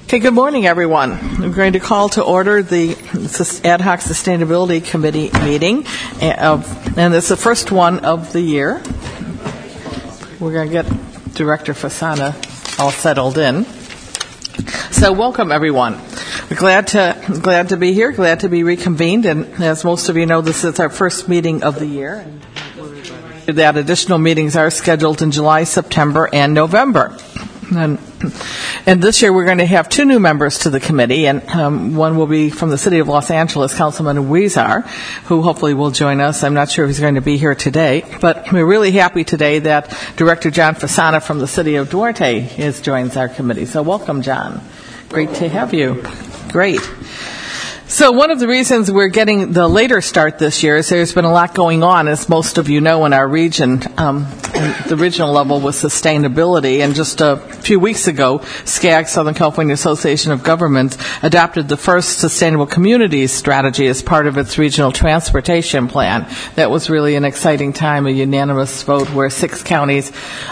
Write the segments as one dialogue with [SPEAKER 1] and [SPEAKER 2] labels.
[SPEAKER 1] Okay, good morning, everyone. I'm going to call to order the Ad Hoc Sustainability Committee meeting, and it's the first one of the year. We're going to get Director Fasana all settled in. So welcome, everyone. We're glad to be here, glad to be reconvened, and as most of you know, this is our first meeting of the year. That additional meetings are scheduled in July, September, and November. And this year we're going to have two new members to the committee, and one will be from the City of Los Angeles, Councilman Huizar, who hopefully will join us. I'm not sure if he's going to be here today, but we're really happy today that Director John Fasana from the City of Duarte joins our committee. So welcome, John. Great to have you. Great. So one of the reasons we're getting the later start this year is there's been a lot going on, as most of you know, in our region, the regional level with sustainability. And just a few weeks ago, SCAG, Southern California Association of Governments, adopted the first Sustainable Communities strategy as part of its regional transportation plan. That was really an exciting time, a unanimous vote where 6 counties,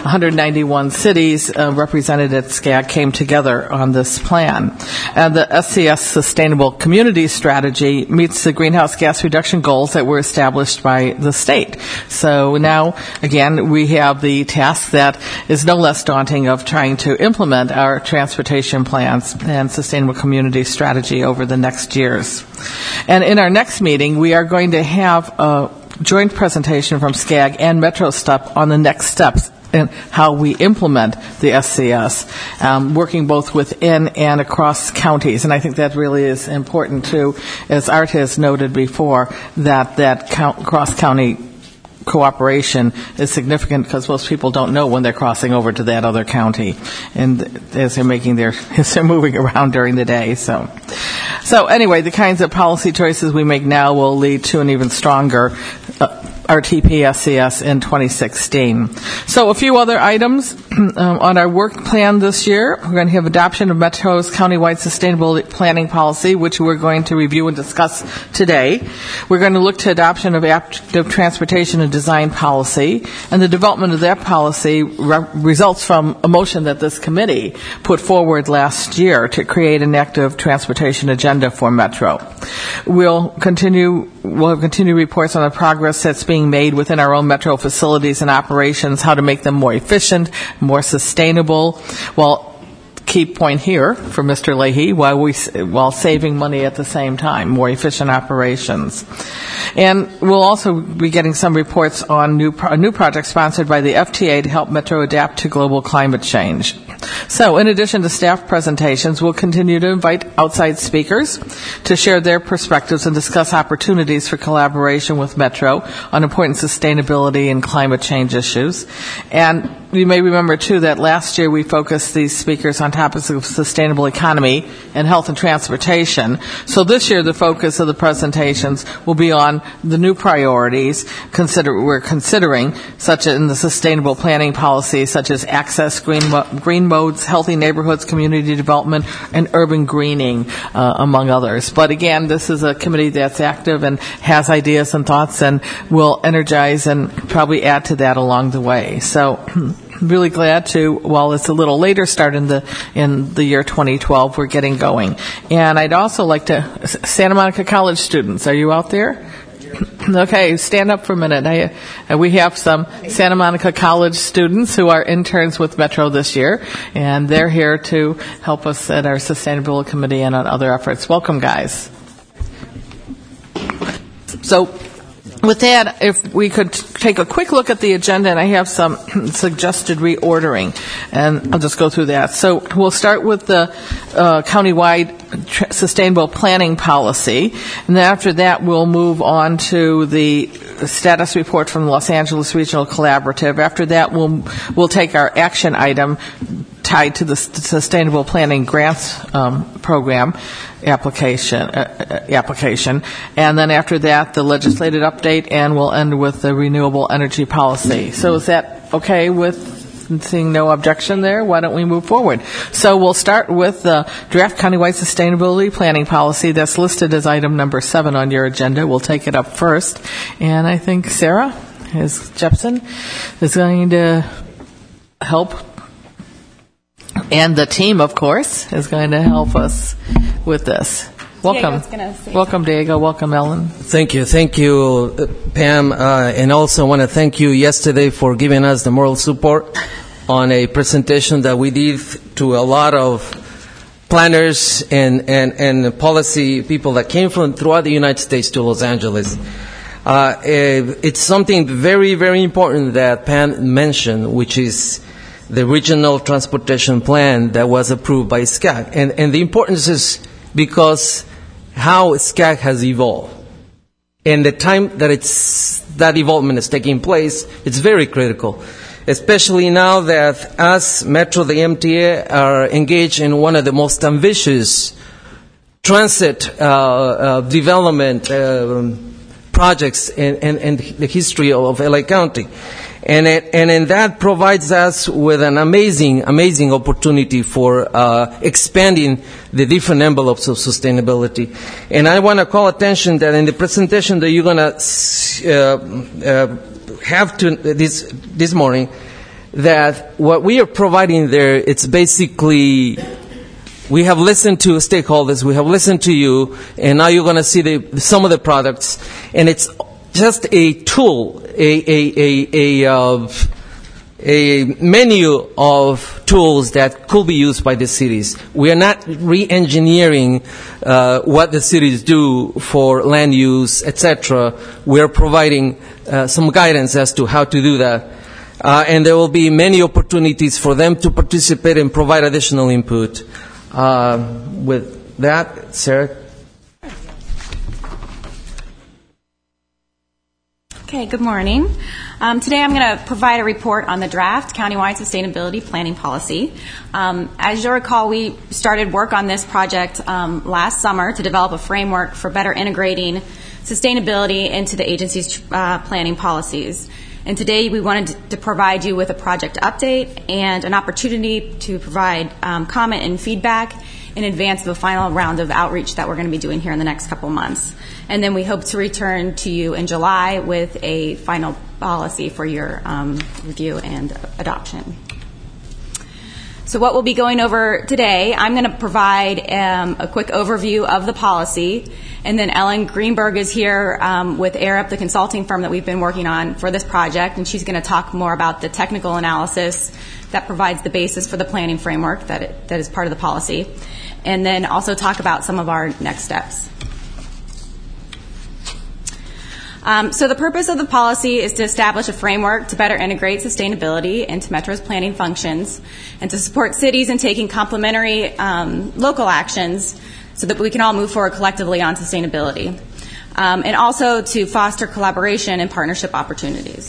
[SPEAKER 1] 191 cities represented at SCAG came together on this plan. The SCS Sustainable Communities strategy meets the greenhouse gas reduction goals that were established by the state. So now, again, we have the task that is no less daunting of trying to implement our transportation plans and sustainable community strategy over the next years. And in our next meeting, we are going to have a joint presentation from SCAG and MetroStep on the next steps and how we implement the SCS, working both within and across counties. And I think that really is important too, as Art has noted before, that cross-county cooperation is significant because most people don't know when they're crossing over to that other county, and as they're moving around during the day. So anyway, the kinds of policy choices we make now will lead to an even stronger RTP SCS in 2016. So a few other items on our work plan this year. We're going to have adoption of Metro's countywide sustainable planning policy, which we're going to review and discuss today. We're going to look to adoption of active transportation and design policy, and the development of that policy results from a motion that this committee put forward last year to create an active transportation agenda for Metro. We'll have continued reports on the progress that's being made within our own Metro facilities and operations, how to make them more efficient, more sustainable. Well, key point here for Mr. Leahy, while saving money at the same time, more efficient operations. And we'll also be getting some reports on a new project sponsored by the FTA to help Metro adapt to global climate change. So in addition to staff presentations, we'll continue to invite outside speakers to share their perspectives and discuss opportunities for collaboration with Metro on important sustainability and climate change issues. And you may remember, too, that last year we focused these speakers on topics of sustainable economy and health and transportation. So this year the focus of the presentations will be on the new priorities we're considering, such as in the sustainable planning policy, such as access, green modes, healthy neighborhoods, community development, and urban greening, among others. But again, this is a committee that's active and has ideas and thoughts, and will energize and probably add to that along the way. So really glad to, while it's a little later start in the year 2012, we're getting going. And I'd also like to, Santa Monica College students, are you out there? Okay, stand up for a minute. We have some Santa Monica College students who are interns with Metro this year, and they're here to help us at our Sustainability Committee and on other efforts. Welcome, guys. So with that, if we could take a quick look at the agenda, and I have some suggested reordering, and I'll just go through that. So we'll start with the countywide sustainable planning policy, and then after that we'll move on to the status report from the Los Angeles Regional Collaborative. After that we'll take our action item tied to the Sustainable Planning Grants Program application, and then after that the legislative update, and we'll end with the renewable energy policy. So is that okay with seeing no objection there? Why don't we move forward? So we'll start with the draft countywide sustainability planning policy that's listed as item number 7 on your agenda. We'll take it up first, and I think Sarah Jepson is going to help And the team, of course, is going to help us with this. Welcome. Welcome, Diego. Welcome, Ellen.
[SPEAKER 2] Thank you, Pam. And also I want to thank you yesterday for giving us the moral support on a presentation that we did to a lot of planners and policy people that came from throughout the United States to Los Angeles. It's something very, very important that Pam mentioned, which is the Regional Transportation Plan that was approved by SCAC. And the importance is because how SCAC has evolved. And the time that that evolvement is taking place, it's very critical. Especially now that us, Metro, the MTA, are engaged in one of the most ambitious transit development projects in the history of LA County. And that provides us with an amazing opportunity for expanding the different envelopes of sustainability. And I want to call attention that in the presentation that you're going to have this morning, that what we are providing there, it's basically, we have listened to stakeholders, we have listened to you, and now you're going to see some of the products, and it's just a tool, a menu of tools that could be used by the cities. We are not re-engineering what the cities do for land use, etc. We are providing some guidance as to how to do that. And there will be many opportunities for them to participate and provide additional input. With that, Sarah.
[SPEAKER 3] Okay, good morning. Today I'm going to provide a report on the draft countywide sustainability planning policy. As you'll recall, we started work on this project last summer to develop a framework for better integrating sustainability into the agency's planning policies. And today we wanted to provide you with a project update and an opportunity to provide comment and feedback in advance of the final round of outreach that we're going to be doing here in the next couple months. And then we hope to return to you in July with a final policy for your review and adoption. So what we'll be going over today, I'm going to provide a quick overview of the policy, and then Ellen Greenberg is here with Arup, the consulting firm that we've been working on for this project, and she's going to talk more about the technical analysis that provides the basis for the planning framework that is part of the policy, and then also talk about some of our next steps. So the purpose of the policy is to establish a framework to better integrate sustainability into Metro's planning functions and to support cities in taking complementary local actions so that we can all move forward collectively on sustainability, and also to foster collaboration and partnership opportunities.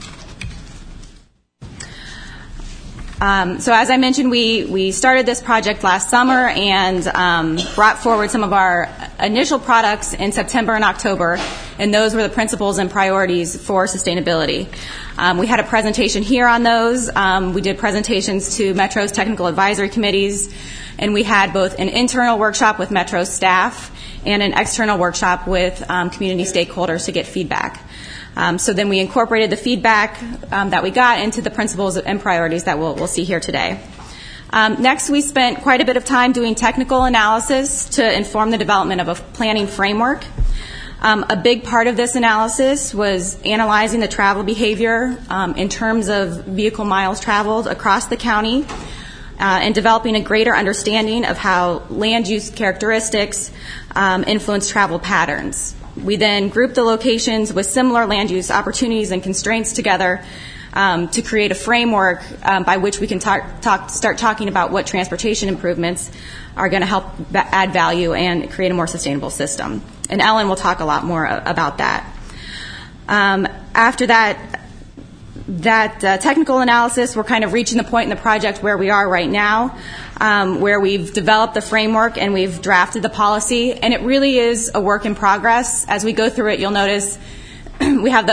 [SPEAKER 3] So as I mentioned, we started this project last summer and brought forward some of our initial products in September and October, and those were the principles and priorities for sustainability. We had a presentation here on those. We did presentations to Metro's technical advisory committees, and we had both an internal workshop with Metro's staff and an external workshop with community stakeholders to get feedback. So then we incorporated the feedback that we got into the principles and priorities that we'll see here today. Next, we spent quite a bit of time doing technical analysis to inform the development of a planning framework. A big part of this analysis was analyzing the travel behavior in terms of vehicle miles traveled across the county and developing a greater understanding of how land use characteristics influence travel patterns. We then grouped the locations with similar land use opportunities and constraints together to create a framework by which we can start talking about what transportation improvements are going to help add value and create a more sustainable system. And Ellen will talk a lot more about that. After that technical analysis, we're kind of reaching the point in the project where we are right now, where we've developed the framework and we've drafted the policy, and it really is a work in progress. As we go through it, you'll notice we have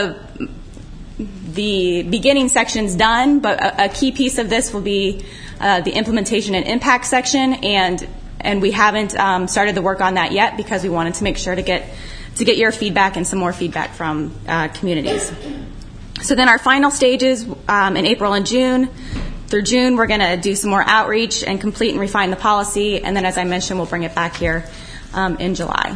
[SPEAKER 3] the beginning sections done, but a key piece of this will be the implementation and impact section, and we haven't started the work on that yet because we wanted to make sure to get your feedback and some more feedback from communities. So then our final stages in April and June Through June, we're going to do some more outreach and complete and refine the policy, and then, as I mentioned, we'll bring it back here in July.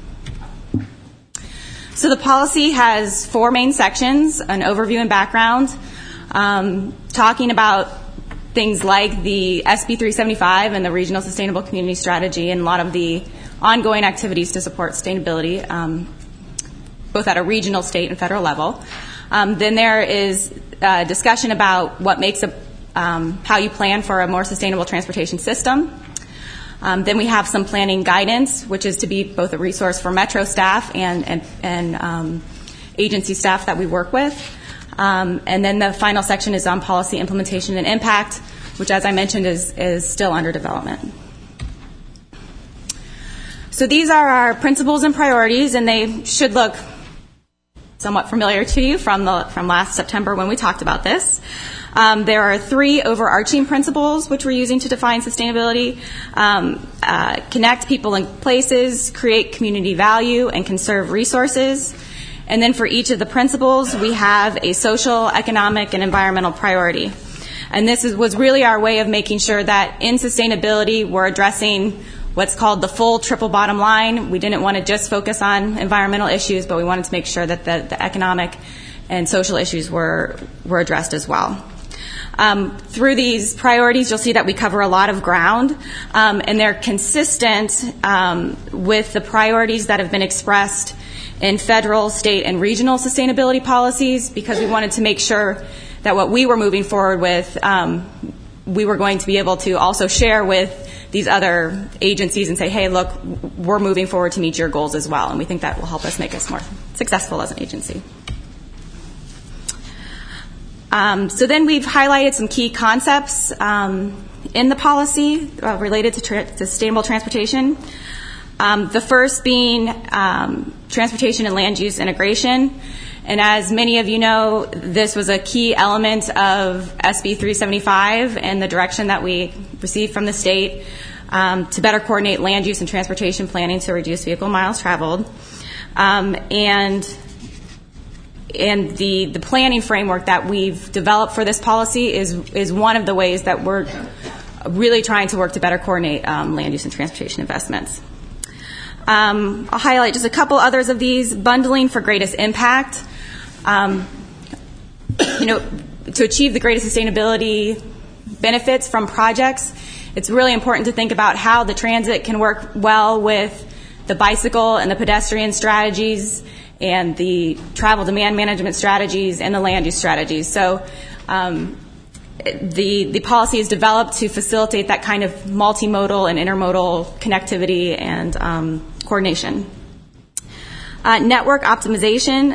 [SPEAKER 3] So the policy has 4 main sections: an overview and background, talking about things like the SB 375 and the Regional Sustainable Community Strategy and a lot of the ongoing activities to support sustainability, both at a regional, state, and federal level. Then there is a discussion about what makes how you plan for a more sustainable transportation system. Then we have some planning guidance, which is to be both a resource for Metro staff and agency staff that we work with. And then the final section is on policy implementation and impact, which, as I mentioned, is still under development. So these are our principles and priorities, and they should look somewhat familiar to you from last September when we talked about this. There are 3 overarching principles which we're using to define sustainability: connect people and places, create community value, and conserve resources. And then for each of the principles, we have a social, economic, and environmental priority. And this was really our way of making sure that in sustainability, we're addressing what's called the full triple bottom line. We didn't want to just focus on environmental issues, but we wanted to make sure that the economic and social issues were addressed as well. Through these priorities, you'll see that we cover a lot of ground, and they're consistent with the priorities that have been expressed in federal, state, and regional sustainability policies, because we wanted to make sure that what we were moving forward with, we were going to be able to also share with these other agencies and say, hey, look, we're moving forward to meet your goals as well, and we think that will help us make us more successful as an agency. So then we've highlighted some key concepts in the policy related to sustainable transportation. The first being transportation and land use integration. And as many of you know, this was a key element of SB 375 and the direction that we received from the state to better coordinate land use and transportation planning to reduce vehicle miles traveled. And the planning framework that we've developed for this policy is one of the ways that we're really trying to work to better coordinate land use and transportation investments. I'll highlight just a couple others of these. Bundling for greatest impact. To achieve the greatest sustainability benefits from projects, it's really important to think about how the transit can work well with the bicycle and the pedestrian strategies and the travel demand management strategies and the land use strategies. So the policy is developed to facilitate that kind of multimodal and intermodal connectivity and coordination. Network optimization.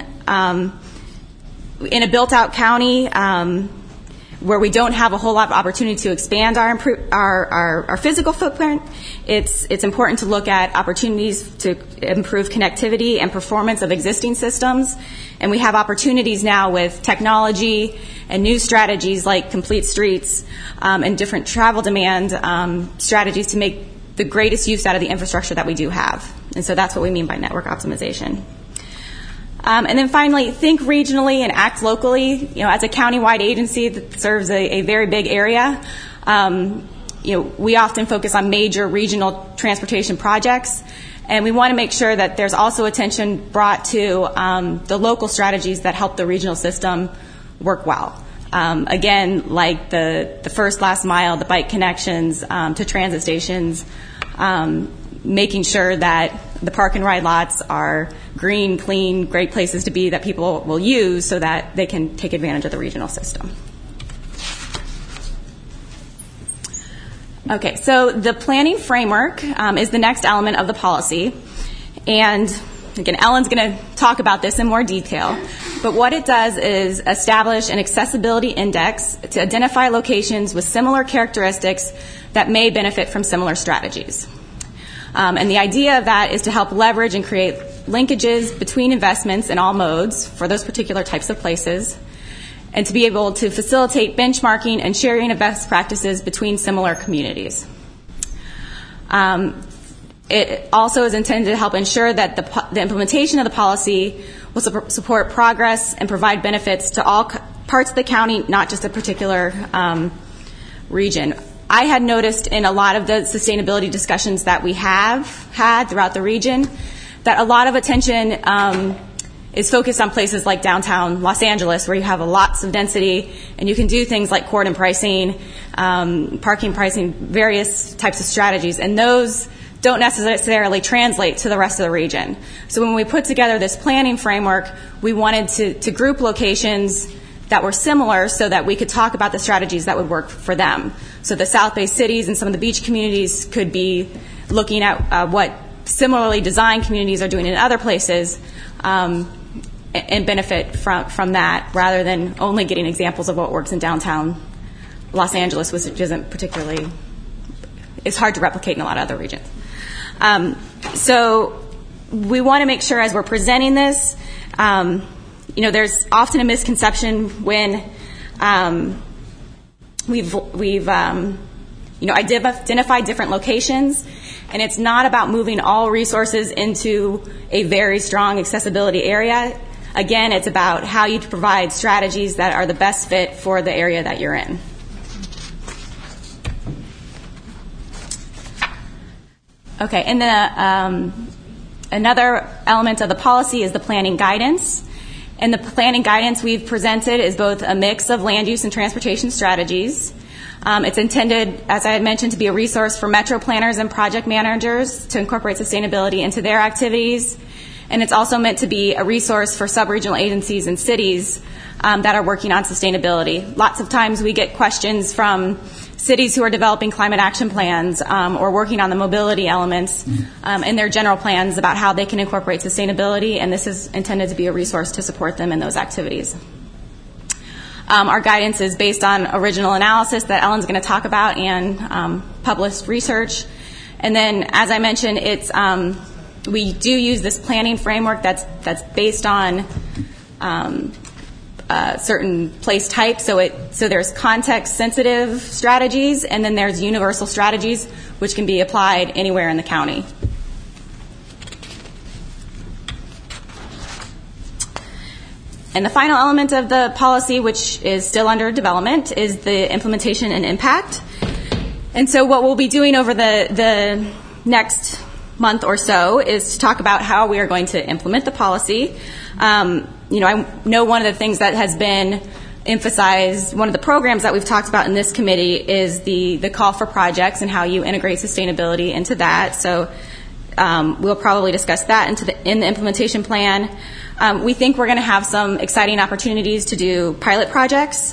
[SPEAKER 3] In a built-out county where we don't have a whole lot of opportunity to expand our physical footprint, it's important to look at opportunities to improve connectivity and performance of existing systems. And we have opportunities now with technology and new strategies like Complete Streets and different travel demand strategies to make the greatest use out of the infrastructure that we do have. And so that's what we mean by network optimization. And then finally, think regionally and act locally. As a county-wide agency that serves a very big area, we often focus on major regional transportation projects, and we want to make sure that there's also attention brought to the local strategies that help the regional system work well. Again, like the first last mile, the bike connections to transit stations, making sure that the park and ride lots are green, clean, great places to be that people will use so that they can take advantage of the regional system. Okay, so the planning framework is the next element of the policy. And again, Ellen's going to talk about this in more detail. But what it does is establish an accessibility index to identify locations with similar characteristics that may benefit from similar strategies. And the idea of that is to help leverage and create linkages between investments in all modes for those particular types of places, and to be able to facilitate benchmarking and sharing of best practices between similar communities. It also is intended to help ensure that the implementation of the policy will support progress and provide benefits to all parts of the county, not just a particular region. I had noticed in a lot of the sustainability discussions that we have had throughout the region that a lot of attention is focused on places like downtown Los Angeles, where you have lots of density, and you can do things like cordon pricing, parking pricing, various types of strategies, and those don't necessarily translate to the rest of the region. So when we put together this planning framework, we wanted to group locations that were similar so that we could talk about the strategies that would work for them. So the South Bay cities and some of the beach communities could be looking at what similarly designed communities are doing in other places, and benefit from that, rather than only getting examples of what works in downtown Los Angeles, which isn't particularly, it's hard to replicate in a lot of other regions. So we want to make sure as we're presenting this, there's often a misconception when we've identified different locations, and it's not about moving all resources into a very strong accessibility area. Again, it's about how you provide strategies that are the best fit for the area that you're in. Okay, and then another element of the policy is the planning guidance. And the planning guidance we've presented is both a mix of land use and transportation strategies. It's intended, as I had mentioned, to be a resource for metro planners and project managers to incorporate sustainability into their activities. And it's also meant to be a resource for sub-regional agencies and cities that are working on sustainability. Lots of times we get questions from cities who are developing climate action plans or working on the mobility elements in their general plans about how they can incorporate sustainability, and this is intended to be a resource to support them in those activities. Our guidance is based on original analysis that Ellen's going to talk about and published research. And then, as I mentioned, it's we do use this planning framework that's based on certain place types. So there's context-sensitive strategies, and then there's universal strategies, which can be applied anywhere in the county. And the final element of the policy, which is still under development, is the implementation and impact. And so what we'll be doing over the next month or so is to talk about how we are going to implement the policy. I know one of the things that has been emphasized, one of the programs that we've talked about in this committee is the call for projects and how you integrate sustainability into that. So we'll probably discuss that in the implementation plan. We think we're going to have some exciting opportunities to do pilot projects.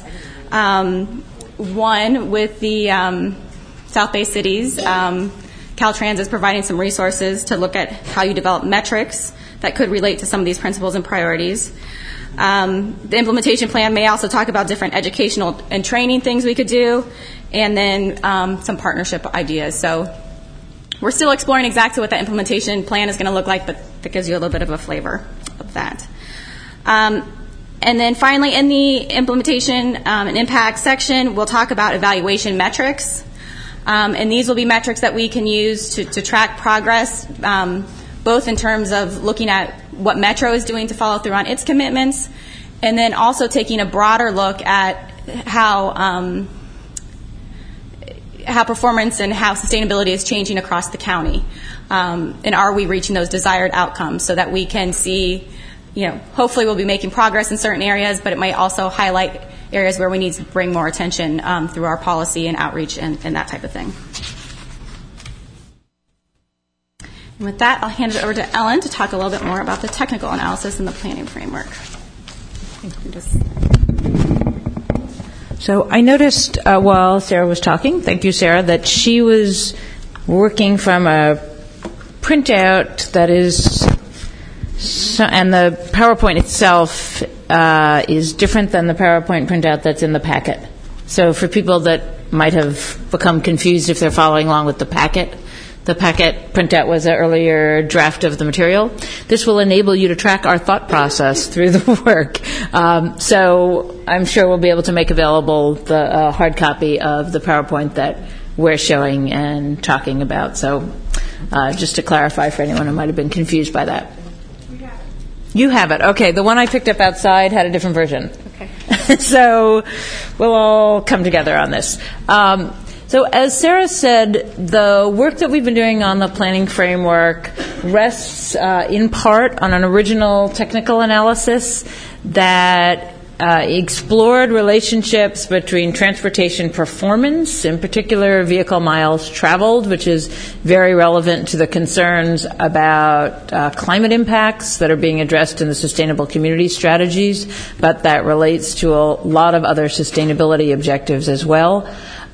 [SPEAKER 3] One with the South Bay cities. Caltrans is providing some resources to look at how you develop metrics that could relate to some of these principles and priorities. The implementation plan may also talk about different educational and training things we could do, and then some partnership ideas. So we're still exploring exactly what that implementation plan is going to look like, but that gives you a little bit of a flavor of that. And then finally, in the implementation and impact section, we'll talk about evaluation metrics. And these will be metrics that we can use to track progress, both in terms of looking at what Metro is doing to follow through on its commitments, and then also taking a broader look at how performance and how sustainability is changing across the county. And are we reaching those desired outcomes so that we can see, hopefully we'll be making progress in certain areas, but it might also highlight areas where we need to bring more attention through our policy and outreach and that type of thing. And with that, I'll hand it over to Ellen to talk a little bit more about the technical analysis and the planning framework.
[SPEAKER 4] So I noticed while Sarah was talking, thank you, Sarah, that she was working from a printout that is, and the PowerPoint itself is different than the PowerPoint printout that's in the packet. So for people that might have become confused if they're following along with the packet printout was an earlier draft of the material. This will enable you to track our thought process through the work. So I'm sure we'll be able to make available the hard copy of the PowerPoint that we're showing and talking about. So just to clarify for anyone who might have been confused by that. You have it. Okay. The one I picked up outside had a different version.
[SPEAKER 3] Okay.
[SPEAKER 4] So we'll all come together on this. So as Sarah said, the work that we've been doing on the planning framework rests in part on an original technical analysis that explored relationships between transportation performance, in particular vehicle miles traveled, which is very relevant to the concerns about climate impacts that are being addressed in the sustainable community strategies, but that relates to a lot of other sustainability objectives as well.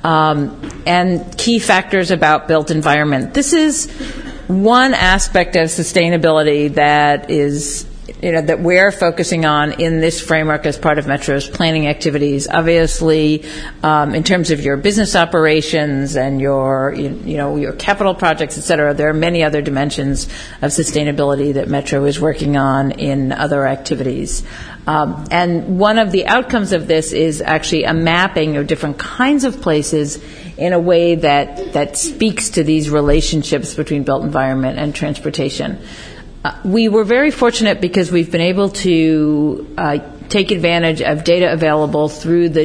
[SPEAKER 4] And key factors about built environment. This is one aspect of sustainability that is, that we're focusing on in this framework as part of Metro's planning activities. Obviously, in terms of your business operations and your capital projects, et cetera, there are many other dimensions of sustainability that Metro is working on in other activities. And one of the outcomes of this is actually a mapping of different kinds of places in a way that speaks to these relationships between built environment and transportation. We were very fortunate because we've been able to take advantage of data available through the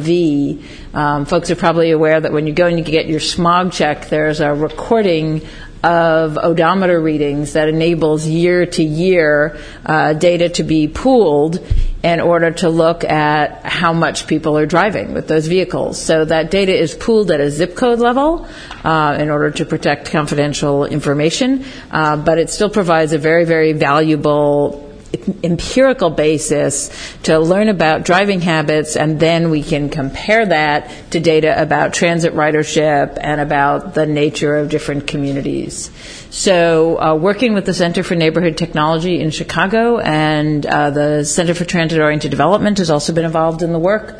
[SPEAKER 4] DMV. Folks are probably aware that when you go and you get your smog check, there's a recording of odometer readings that enables year-to-year data to be pooled in order to look at how much people are driving with those vehicles. So that data is pooled at a zip code level in order to protect confidential information, but it still provides a very, very valuable empirical basis to learn about driving habits, and then we can compare that to data about transit ridership and about the nature of different communities. So working with the Center for Neighborhood Technology in Chicago and the Center for Transit-Oriented Development has also been involved in the work.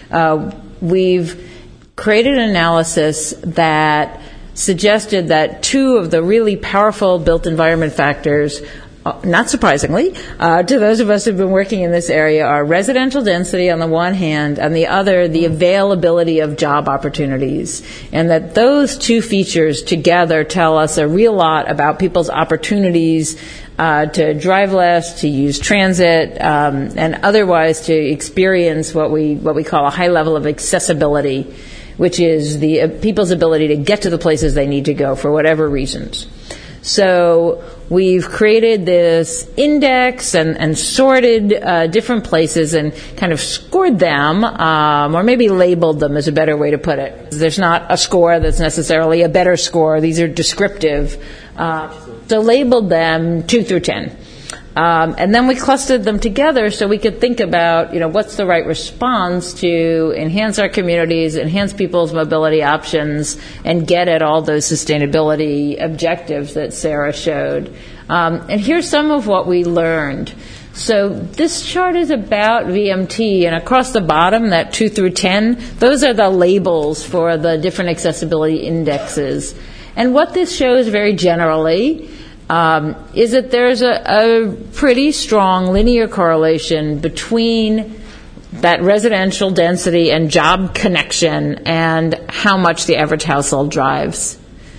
[SPEAKER 4] We've created an analysis that suggested that two of the really powerful built environment factors, not surprisingly, to those of us who've been working in this area, are residential density on the one hand, and the other, the availability of job opportunities. And that those two features together tell us a real lot about people's opportunities to drive less, to use transit, and otherwise to experience what we call a high level of accessibility, which is the people's ability to get to the places they need to go for whatever reasons. So we've created this index and sorted different places and kind of scored them, or maybe labeled them is a better way to put it. There's not a score that's necessarily a better score. These are descriptive. So labeled them 2 through 10. And then we clustered them together so we could think about, what's the right response to enhance our communities, enhance people's mobility options, and get at all those sustainability objectives that Sarah showed. And here's some of what we learned. So this chart is about VMT, and across the bottom, that 2 through 10, those are the labels for the different accessibility indexes. And what this shows very generally is that there's a pretty strong linear correlation between that residential density and job connection and how much the average household drives.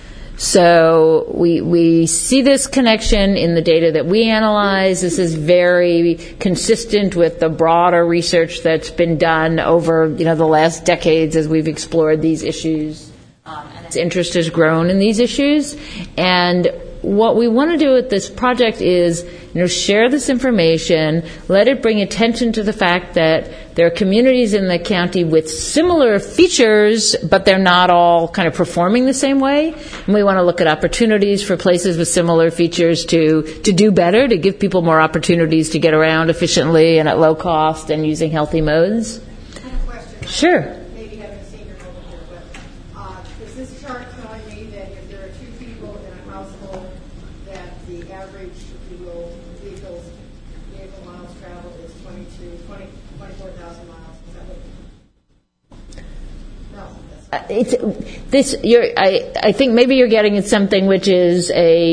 [SPEAKER 4] So we see this connection in the data that we analyze. This is very consistent with the broader research that's been done over the last decades as we've explored these issues. And its interest has grown in these issues. And what we want to do with this project is, share this information, let it bring attention to the fact that there are communities in the county with similar features, but they're not all kind of performing the same way. And we want to look at opportunities for places with similar features to do better, to give people more opportunities to get around efficiently and at low cost and using healthy modes.
[SPEAKER 5] I have a question.
[SPEAKER 4] Sure.
[SPEAKER 5] Maybe haven't seen your over here, but is this chart telling me that if there are two people in a household, that the average, if you will, vehicle miles traveled is 24,000 miles? Is that what? No, that's not.
[SPEAKER 4] I think maybe you're getting at something which is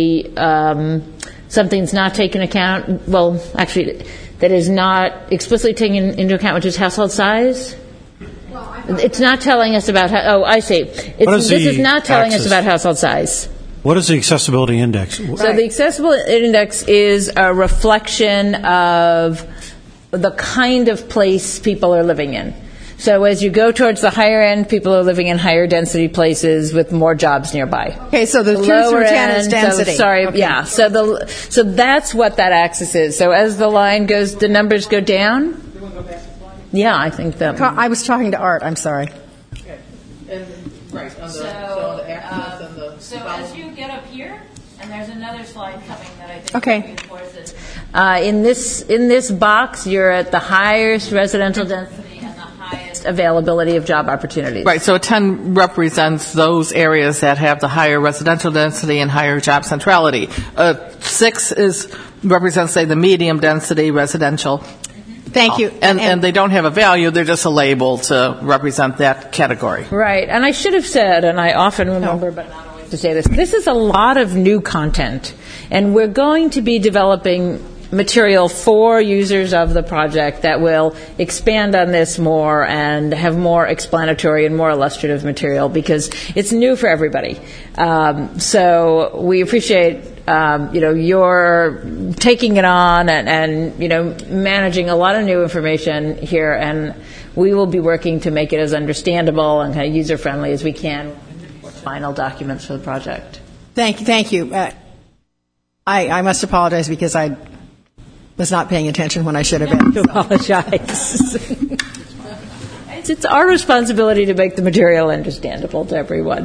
[SPEAKER 4] something's not taken account. Well, actually, that is not explicitly taken into account, which is household size. It's not telling us about I see. This is not telling us about household size.
[SPEAKER 6] What is the accessibility index?
[SPEAKER 4] So the accessibility index is a reflection of the kind of place people are living in. So as you go towards the higher end, people are living in higher density places with more jobs nearby.
[SPEAKER 5] Okay, so the 2 through 10 is density.
[SPEAKER 4] Yeah. So that's what that axis is. So as the line goes, the numbers go down. Yeah, I think that.
[SPEAKER 5] I was talking to Art. I'm sorry.
[SPEAKER 1] Right. On the axis and the.
[SPEAKER 4] So as you get up here, and there's another slide coming that I think
[SPEAKER 5] Okay.
[SPEAKER 4] reinforces. In this box, you're at the highest residential density and the highest availability of job opportunities.
[SPEAKER 1] Right, so 10 represents those areas that have the higher residential density and higher job centrality. 6 represents, say, the medium density residential.
[SPEAKER 5] Thank you.
[SPEAKER 1] And they don't have a value, they're just a label to represent that category.
[SPEAKER 4] Right, and I should have said, and I often remember, but not always to say this is a lot of new content, and we're going to be developing material for users of the project that will expand on this more and have more explanatory and more illustrative material because it's new for everybody. So we appreciate you're taking it on and managing a lot of new information here, and we will be working to make it as understandable and kind of user friendly as we can. Final documents for the project.
[SPEAKER 5] Thank you. I must apologize because I was not paying attention when I should have been.
[SPEAKER 4] To apologize. It's our responsibility to make the material understandable to everyone.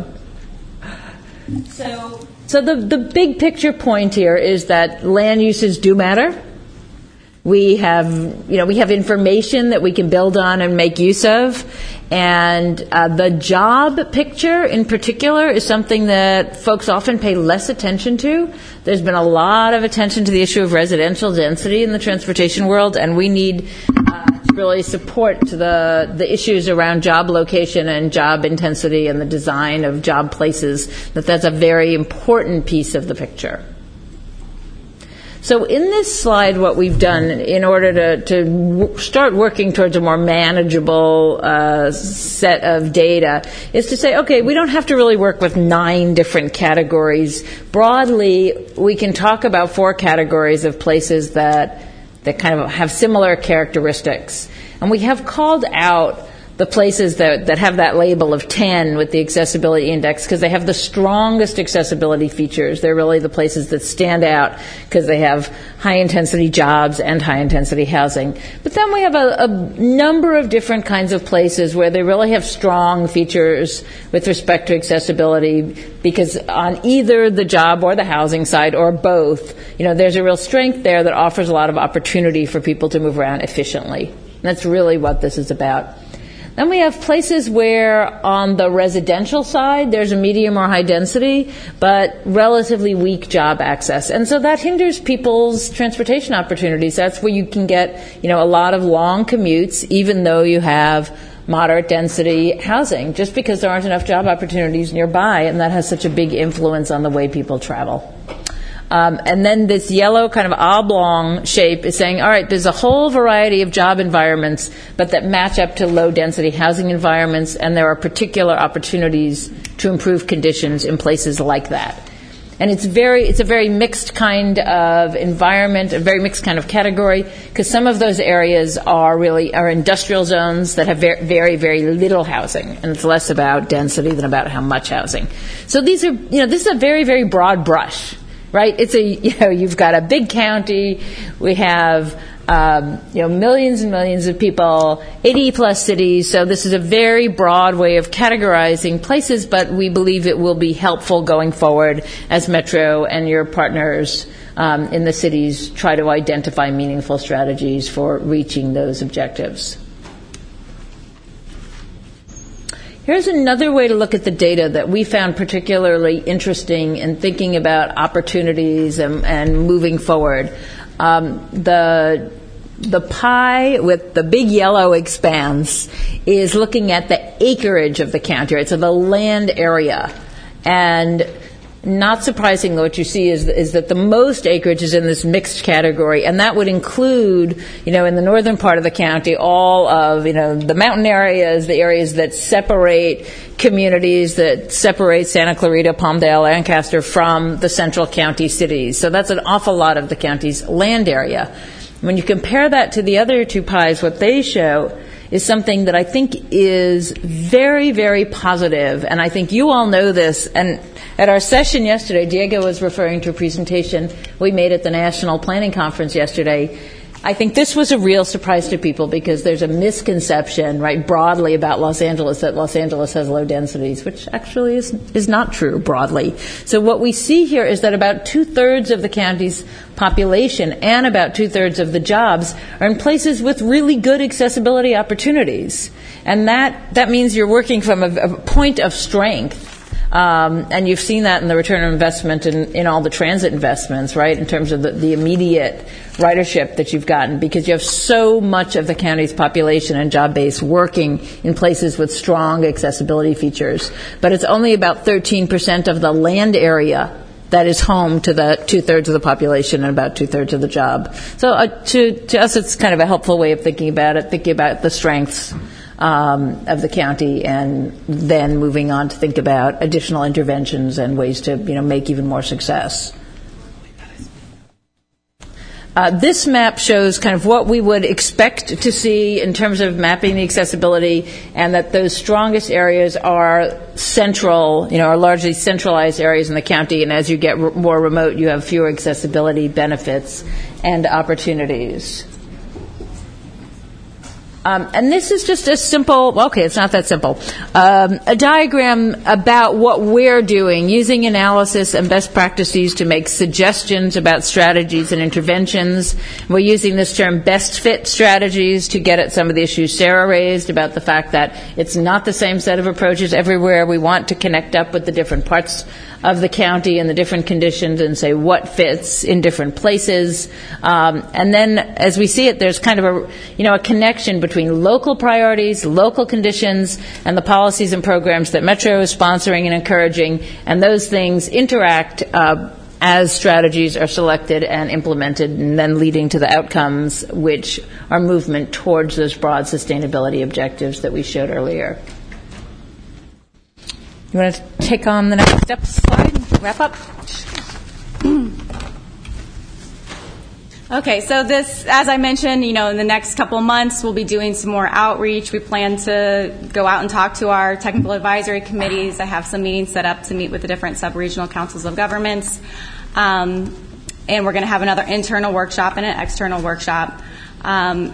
[SPEAKER 4] So the big picture point here is that land uses do matter. We have information that we can build on and make use of, and the job picture in particular is something that folks often pay less attention to. There's been a lot of attention to the issue of residential density in the transportation world, and we need to really support the issues around job location and job intensity and the design of job places. That's a very important piece of the picture. So in this slide, what we've done in order to start working towards a more manageable set of data is to say, okay, we don't have to really work with 9 different categories. Broadly, we can talk about 4 categories of places that kind of have similar characteristics. And we have called out the places that have that label of 10 with the accessibility index because they have the strongest accessibility features. They're really the places that stand out because they have high-intensity jobs and high-intensity housing. But then we have a number of different kinds of places where they really have strong features with respect to accessibility because on either the job or the housing side or both, there's a real strength there that offers a lot of opportunity for people to move around efficiently. And that's really what this is about. Then we have places where on the residential side there's a medium or high density, but relatively weak job access. And so that hinders people's transportation opportunities. That's where you can get, a lot of long commutes, even though you have moderate density housing, just because there aren't enough job opportunities nearby, and that has such a big influence on the way people travel. And then this yellow kind of oblong shape is saying, all right, there's a whole variety of job environments, but that match up to low-density housing environments, and there are particular opportunities to improve conditions in places like that. And it's a very mixed kind of environment, a very mixed kind of category, because some of those areas are industrial zones that have very, very little housing, and it's less about density than about how much housing. So this is a very, very broad brush. Right? You've got a big county. We have, millions and millions of people, 80 plus cities. So this is a very broad way of categorizing places, but we believe it will be helpful going forward as Metro and your partners in the cities try to identify meaningful strategies for reaching those objectives. Here's another way to look at the data that we found particularly interesting in thinking about opportunities and moving forward. The pie with the big yellow expanse is looking at the acreage of the county, right? So the land area. And not surprisingly, what you see is that the most acreage is in this mixed category, and that would include, in the northern part of the county, all of, the mountain areas, the areas that separate communities, that separate Santa Clarita, Palmdale, Lancaster from the central county cities. So that's an awful lot of the county's land area. When you compare that to the other two pies, what they show is something that I think is very, very positive. And I think you all know this. And at our session yesterday, Diego was referring to a presentation we made at the National Planning Conference yesterday. I think this was a real surprise to people because there's a misconception, right, broadly about Los Angeles, that Los Angeles has low densities, which actually is not true broadly. So what we see here is that about 2/3 of the county's population and about 2/3 of the jobs are in places with really good accessibility opportunities. And that means you're working from a point of strength. And you've seen that in the return on investment in all the transit investments, right, in terms of the immediate ridership that you've gotten, because you have so much of the county's population and job base working in places with strong accessibility features. But it's only about 13% of the land area that is home to the 2/3 of the population and about 2/3 of the job. So to us, it's kind of a helpful way of thinking about the strengths of the county, and then moving on to think about additional interventions and ways to make even more success. This map shows kind of what we would expect to see in terms of mapping the accessibility, and that those strongest areas are central, are largely centralized areas in the county, and as you get more remote, you have fewer accessibility benefits and opportunities. And this is just a simple, it's not that simple, a diagram about what we're doing, using analysis and best practices to make suggestions about strategies and interventions. We're using this term best fit strategies to get at some of the issues Sarah raised about the fact that it's not the same set of approaches everywhere. We want to connect up with the different parts of the county and the different conditions and say what fits in different places. And then as we see it, there's kind of a connection between local priorities, local conditions, and the policies and programs that Metro is sponsoring and encouraging, and those things interact as strategies are selected and implemented, and then leading to the outcomes, which are movement towards those broad sustainability objectives that we showed earlier. You want to take on the next step slide and wrap up?
[SPEAKER 3] Okay, so this, as I mentioned, in the next couple of months, we'll be doing some more outreach. We plan to go out and talk to our technical advisory committees. I have some meetings set up to meet with the different sub-regional councils of governments. And we're going to have another internal workshop and an external workshop. And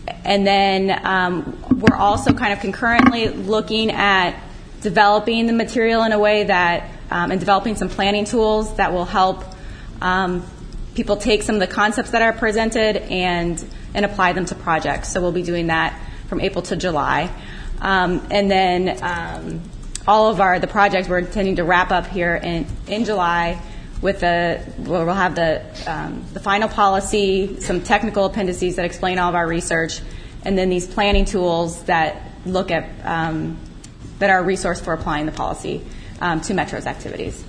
[SPEAKER 3] then we're also kind of concurrently looking at developing the material in a way that, and developing some planning tools that will help people take some of the concepts that are presented and apply them to projects. So we'll be doing that from April to July. And then all of the projects we're intending to wrap up here in July with we'll have the final policy, some technical appendices that explain all of our research, and then these planning tools that look at that are a resource for applying the policy to Metro's activities.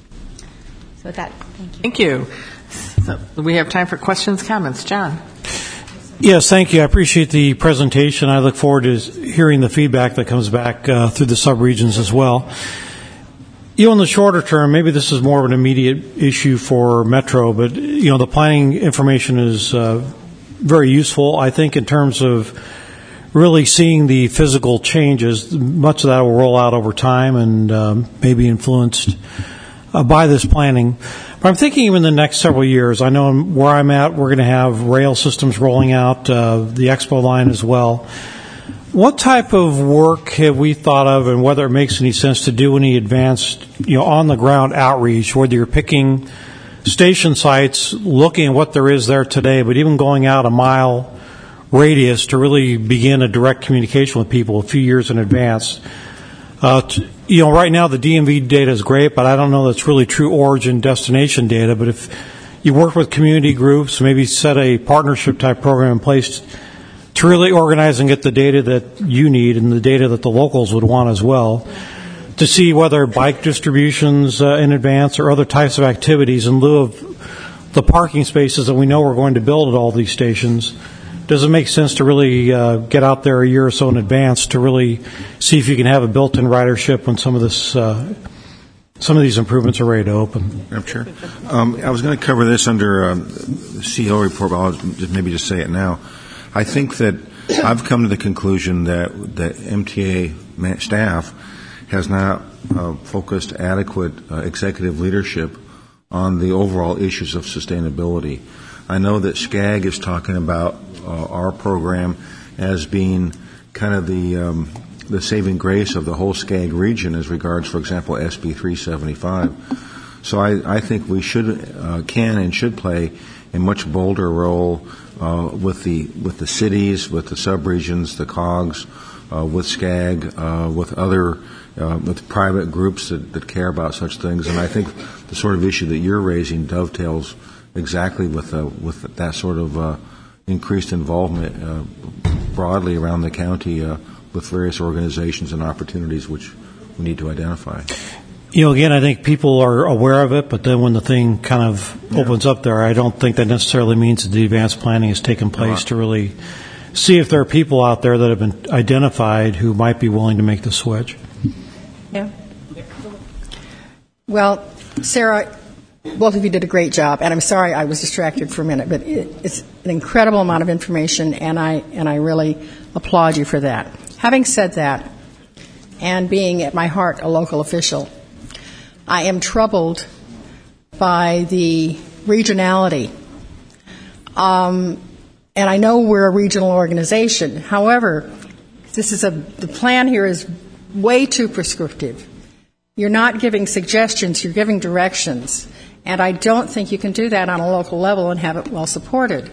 [SPEAKER 3] So with that, thank you.
[SPEAKER 1] Thank you. So we have time for questions, comments. John.
[SPEAKER 6] Yes, thank you. I appreciate the presentation. I look forward to hearing the feedback that comes back through the subregions as well. In the shorter term, maybe this is more of an immediate issue for Metro, but the planning information is very useful, I think, in terms of really seeing the physical changes. Much of that will roll out over time and maybe influenced by this planning. But I'm thinking even the next several years, I know where I'm at, we're going to have rail systems rolling out, the Expo line as well. What type of work have we thought of, and whether it makes any sense to do any advanced, on-the-ground outreach, whether you're picking station sites, looking at what there is there today, but even going out a mile radius to really begin a direct communication with people a few years in advance? Right now the DMV data is great, but I don't know that's really true origin destination data. But if you work with community groups, maybe set a partnership type program in place to really organize and get the data that you need and the data that the locals would want as well, to see whether bike distributions in advance or other types of activities in lieu of the parking spaces that we know we're going to build at all these stations. Does it make sense to really get out there a year or so in advance to really see if you can have a built-in ridership when some of this some of these improvements are ready to open.
[SPEAKER 7] Madam Chair, I was going to cover this under the CEO report, but I'll maybe just say it now. I think that I've come to the conclusion that the MTA staff has not focused adequate executive leadership on the overall issues of sustainability. I know that SCAG is talking about our program as being kind of the saving grace of the whole SCAG region as regards, for example, SB 375. So I think we can and should play a much bolder role with the cities, with the subregions, the COGs, with SCAG, with other with private groups that care about such things. And I think the sort of issue that you're raising dovetails exactly with that sort of increased involvement broadly around the county with various organizations and opportunities which we need to identify.
[SPEAKER 6] Again, I think people are aware of it, but then when the thing kind of opens up there, I don't think that necessarily means that the advanced planning has taken place to really see if there are people out there that have been identified who might be willing to make the switch.
[SPEAKER 5] Yeah. Well, Sarah, both of you did a great job, and I'm sorry I was distracted for a minute, but it's an incredible amount of information, and I really applaud you for that. Having said that, and being at my heart a local official, I am troubled by the regionality. And I know we're a regional organization. However, the plan here is way too prescriptive. You're not giving suggestions, you're giving directions. And I don't think you can do that on a local level and have it well supported.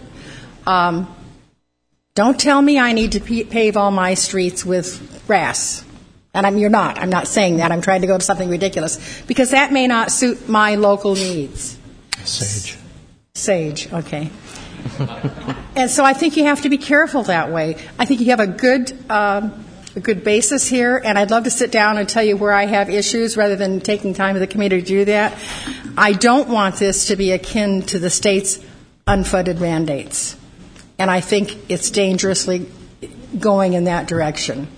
[SPEAKER 5] Don't tell me I need to pave all my streets with grass. And you're not. I'm not saying that. I'm trying to go to something ridiculous. Because that may not suit my local needs. Sage, okay. And so I think you have to be careful that way. I think you have a good basis here, and I'd love to sit down and tell you where I have issues rather than taking time of the committee to do that. I don't want this to be akin to the state's unfunded mandates. And I think it's dangerously going in that direction.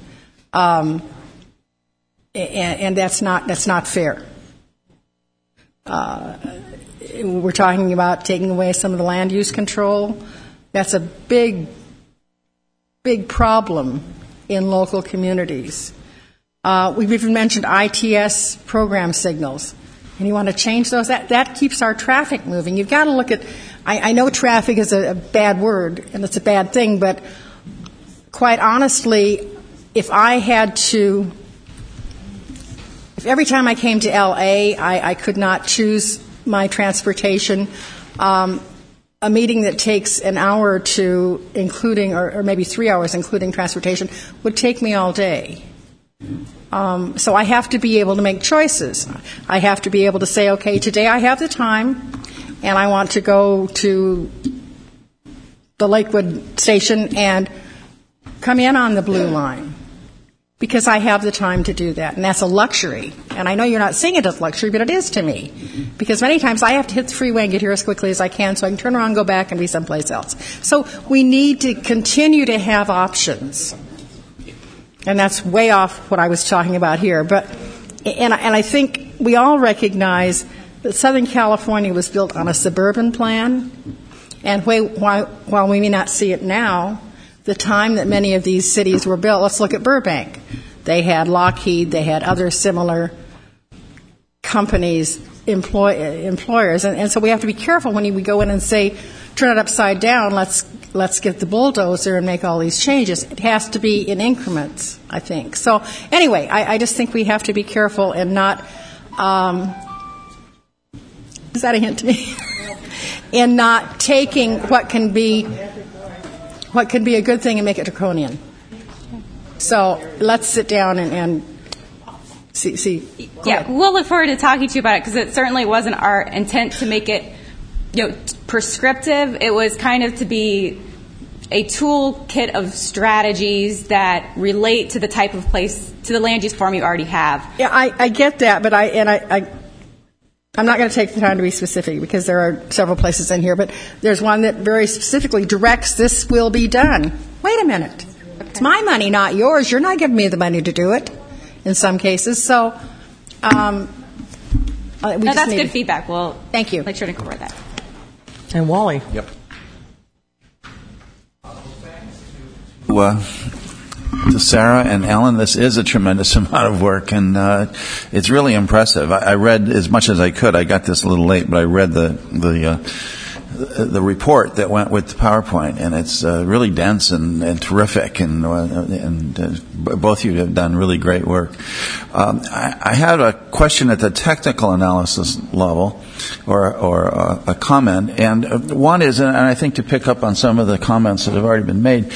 [SPEAKER 5] And that's not fair. We're talking about taking away some of the land use control. That's a big problem in local communities. We've even mentioned ITS program signals. And you want to change those? That keeps our traffic moving. You've got to look at, I know traffic is a bad word, and it's a bad thing, but quite honestly, if every time I came to L.A., I could not choose my transportation, a meeting that takes an hour or two, including, or maybe 3 hours, including transportation, would take me all day. So I have to be able to make choices. I have to be able to say, okay, today I have the time, and I want to go to the Lakewood station and come in on the blue line. Because I have the time to do that, and that's a luxury. And I know you're not seeing it as luxury, but it is to me. Because many times I have to hit the freeway and get here as quickly as I can so I can turn around and go back and be someplace else. So we need to continue to have options. And that's way off what I was talking about here. And I think we all recognize that Southern California was built on a suburban plan. And while we may not see it now, the time that many of these cities were built, let's look at Burbank. They had Lockheed, they had other similar companies, employers, and so we have to be careful when we go in and say, turn it upside down, let's get the bulldozer and make all these changes. It has to be in increments, I think. So anyway, I just think we have to be careful and not, is that a hint to me? In not taking what can be a good thing and make it draconian. So let's sit down and see.
[SPEAKER 3] Yeah, we'll look forward to talking to you about it because it certainly wasn't our intent to make it, prescriptive. It was kind of to be a toolkit of strategies that relate to the type of place, to the land use form you already have.
[SPEAKER 5] Yeah, I get that, but I'm not going to take the time to be specific because there are several places in here, but there's one that very specifically directs this will be done. Wait a minute. Okay. It's my money, not yours. You're not giving me the money to do it in some cases. So
[SPEAKER 3] No, that's good feedback. Well,
[SPEAKER 8] Thank you.
[SPEAKER 3] Make sure to incorporate that.
[SPEAKER 1] And Wally.
[SPEAKER 7] Yep.
[SPEAKER 9] To Sarah and Ellen, this is a tremendous amount of work, and it's really impressive. I read as much as I could. I got this a little late, but I read the report that went with the PowerPoint, and it's really dense and terrific, and both of you have done really great work. I had a question at the technical analysis level, or a comment, and one is, and I think to pick up on some of the comments that have already been made,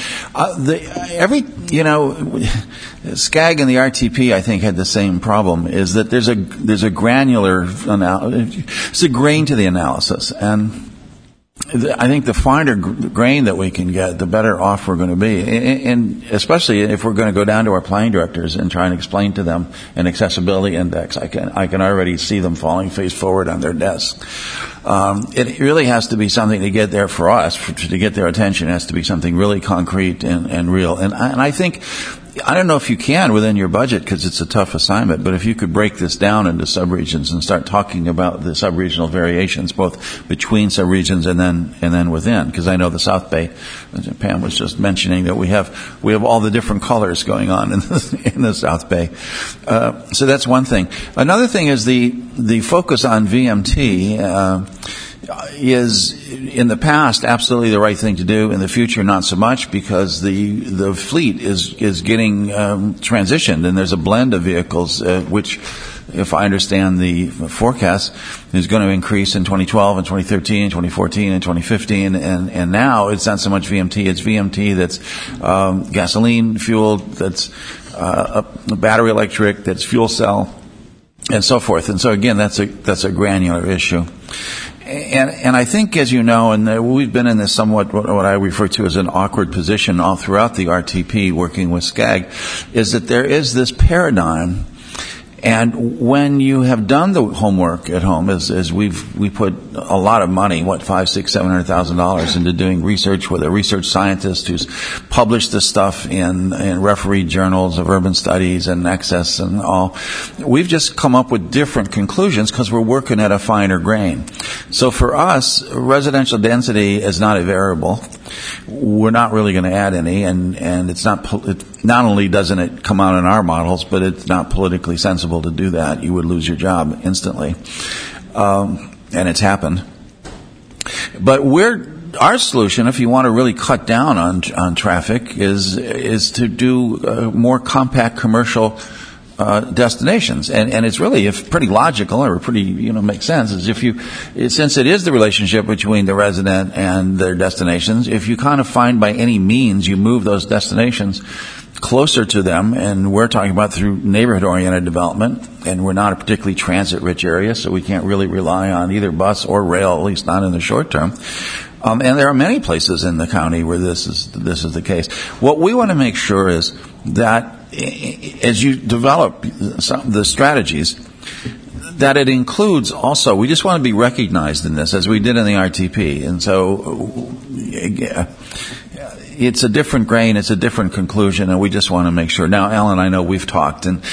[SPEAKER 9] SCAG and the RTP, I think, had the same problem, is that there's a granular it's a grain to the analysis, and I think the finer grain that we can get, the better off we're going to be. And especially if we're going to go down to our planning directors and try and explain to them an accessibility index. I can already see them falling face forward on their desk. It really has to be something to get there for us, to get their attention. It has to be something really concrete and real. And I think, I don't know if you can within your budget, because it's a tough assignment, but if you could break this down into subregions and start talking about the subregional variations, both between subregions and then within, because I know the South Bay, Pam was just mentioning that we have all the different colors going on in the South Bay. So that's one thing. Another thing is the focus on VMT. Is in the past absolutely the right thing to do. In the future, not so much, because the fleet is getting transitioned, and there's a blend of vehicles, which, if I understand the forecast, is going to increase in 2012 and 2013 and 2014 and 2015, and now it's not so much VMT. It's VMT that's gasoline fueled, that's battery electric, that's fuel cell, and so forth. And so again, that's a granular issue. And I think, as you know, and we've been in this somewhat what I refer to as an awkward position all throughout the RTP, working with SCAG, is that there is this paradigm. And when you have done the homework at home, as we put a lot of money, $500,000-$700,000 into doing research with a research scientist who's published this stuff in refereed journals of urban studies and Nexus and all, we've just come up with different conclusions because we're working at a finer grain. So for us, residential density is not a variable. We're not really going to add any, and it's not only doesn't it come out in our models, but it's not politically sensible to do that. You would lose your job instantly. And it's happened. But our solution, if you want to really cut down on traffic, is to do more compact commercial destinations, and it's really pretty logical, or pretty makes sense. Is since it is the relationship between the resident and their destinations, if you kind of find by any means you move those destinations closer to them, and we're talking about through neighborhood-oriented development, and we're not a particularly transit-rich area, so we can't really rely on either bus or rail, at least not in the short term. And there are many places in the county where this is the case. What we want to make sure is that as you develop the strategies, that it includes also, we just want to be recognized in this, as we did in the RTP. And so it's a different grain, it's a different conclusion, and we just want to make sure. Now, Ellen, I know we've talked, and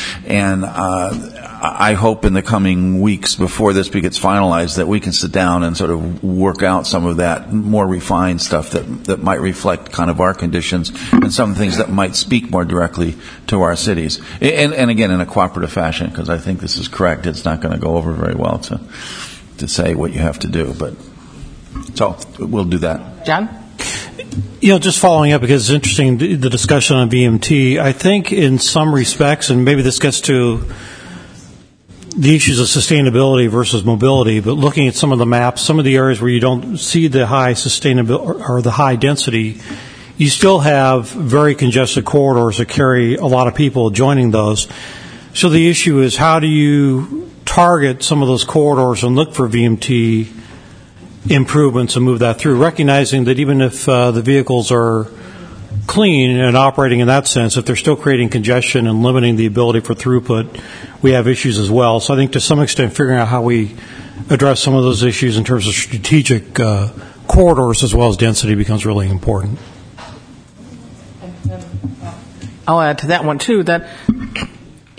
[SPEAKER 9] I hope in the coming weeks before this gets finalized that we can sit down and sort of work out some of that more refined stuff that might reflect kind of our conditions and some things that might speak more directly to our cities. And again, in a cooperative fashion, because I think this is correct. It's not going to go over very well to say what you have to do, but so we'll do that.
[SPEAKER 1] John?
[SPEAKER 6] Just following up, because it's interesting, the discussion on VMT, I think in some respects, and maybe this gets to the issues of sustainability versus mobility, but looking at some of the maps, some of the areas where you don't see the high sustainability or the high density, you still have very congested corridors that carry a lot of people joining those. So the issue is, how do you target some of those corridors and look for VMT improvements and move that through, recognizing that even if the vehicles are clean and operating in that sense, if they're still creating congestion and limiting the ability for throughput, we have issues as well. So I think to some extent figuring out how we address some of those issues in terms of strategic corridors as well as density becomes really important.
[SPEAKER 1] I'll add to that one too, that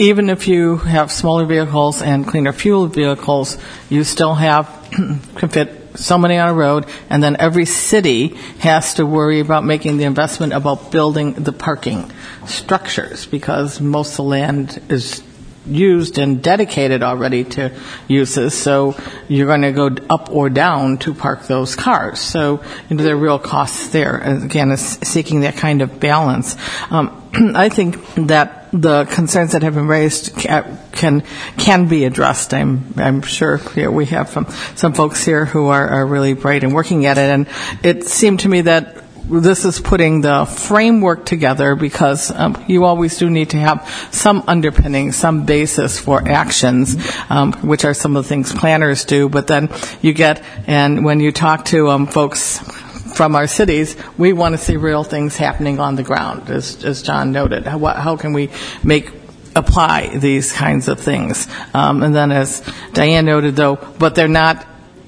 [SPEAKER 1] even if you have smaller vehicles and cleaner fuel vehicles, you still can fit so many on a road, and then every city has to worry about making the investment about building the parking structures, because most of the land is used and dedicated already to uses, so you're going to go up or down to park those cars. So, there are real costs there. And again, it's seeking that kind of balance. I think that the concerns that have been raised can be addressed. I'm sure we have some folks here who are really bright and working at it, and it seemed to me that this is putting the framework together, because you always do need to have some underpinning, some basis for actions, which are some of the things planners do. But then and when you talk to folks from our cities, we want to see real things happening on the ground, as John noted. How can we apply these kinds of things? And then, as Diane noted, though, but they're not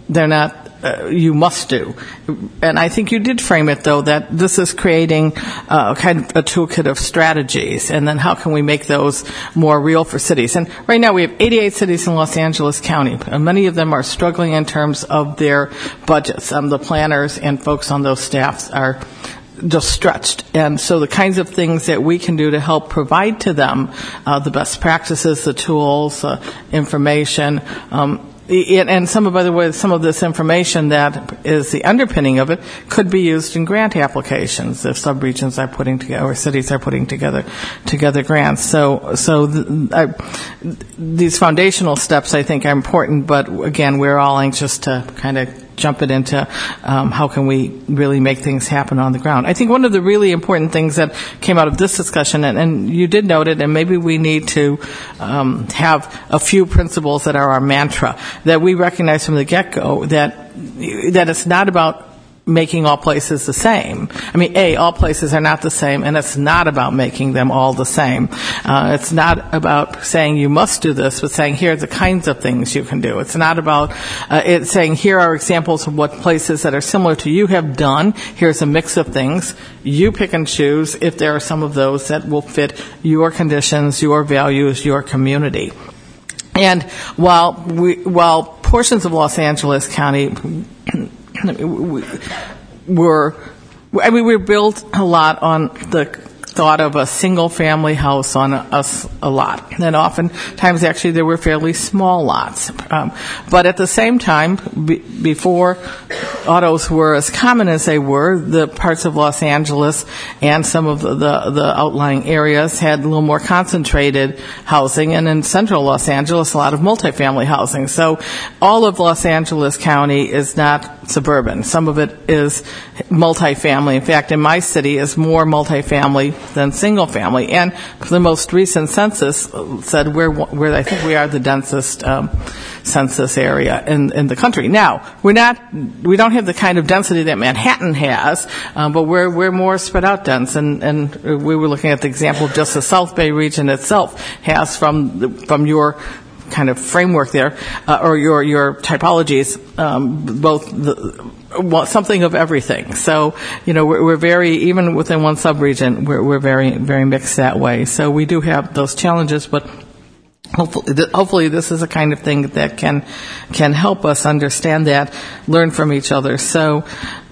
[SPEAKER 1] you must do. And I think you did frame it, though, that this is creating kind of a toolkit of strategies, and then how can we make those more real for cities? And right now we have 88 cities in Los Angeles County, and many of them are struggling in terms of their budgets. The planners and folks on those staffs are just stretched. And so the kinds of things that we can do to help provide to them the best practices, the tools, information, and by the way, some of this information that is the underpinning of it could be used in grant applications if subregions are putting together, or cities are putting together grants. So these foundational steps, I think, are important. But again, we're all anxious to kind of jump it into how can we really make things happen on the ground. I think one of the really important things that came out of this discussion, and you did note it, and maybe we need to have a few principles that are our mantra, that we recognize from the get-go that it's not about making all places the same. I mean, all places are not the same, and it's not about making them all the same. It's not about saying you must do this, but saying here are the kinds of things you can do. It's not about it's saying here are examples of what places that are similar to you have done. Here's a mix of things. You pick and choose if there are some of those that will fit your conditions, your values, your community. And while portions of Los Angeles County we built a lot on the thought of a single-family house on a lot. And oftentimes, actually, there were fairly small lots. But at the same time, before autos were as common as they were, the parts of Los Angeles and some of the outlying areas had a little more concentrated housing. And in central Los Angeles, a lot of multifamily housing. So all of Los Angeles County is not suburban. Some of it is multifamily. In fact, in my city, is more multifamily than single family. And the most recent census said where I think we are the densest census area in the country. Now, we don't have the kind of density that Manhattan has, but we're more spread out dense. And we were looking at the example of just the South Bay region itself has from your kind of framework there, or your typologies, something of everything. So, we're very, even within one subregion, we're very, very mixed that way. So we do have those challenges, but hopefully this is a kind of thing that can help us understand that, learn from each other. So,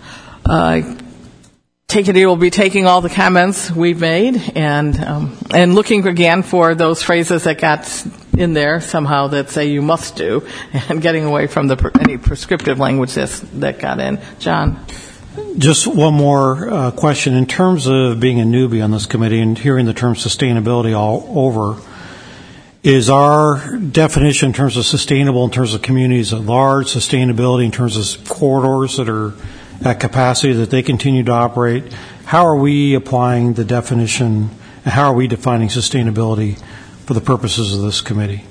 [SPEAKER 1] we'll be taking all the comments we've made and looking again for those phrases that got in there somehow that say you must do, and getting away from any prescriptive language that got in. John?
[SPEAKER 6] Just one more question. In terms of being a newbie on this committee and hearing the term sustainability all over, is our definition in terms of sustainable, in terms of communities at large, sustainability in terms of corridors that are at capacity that they continue to operate, how are we applying the definition, and how are we defining sustainability for the purposes of this committee?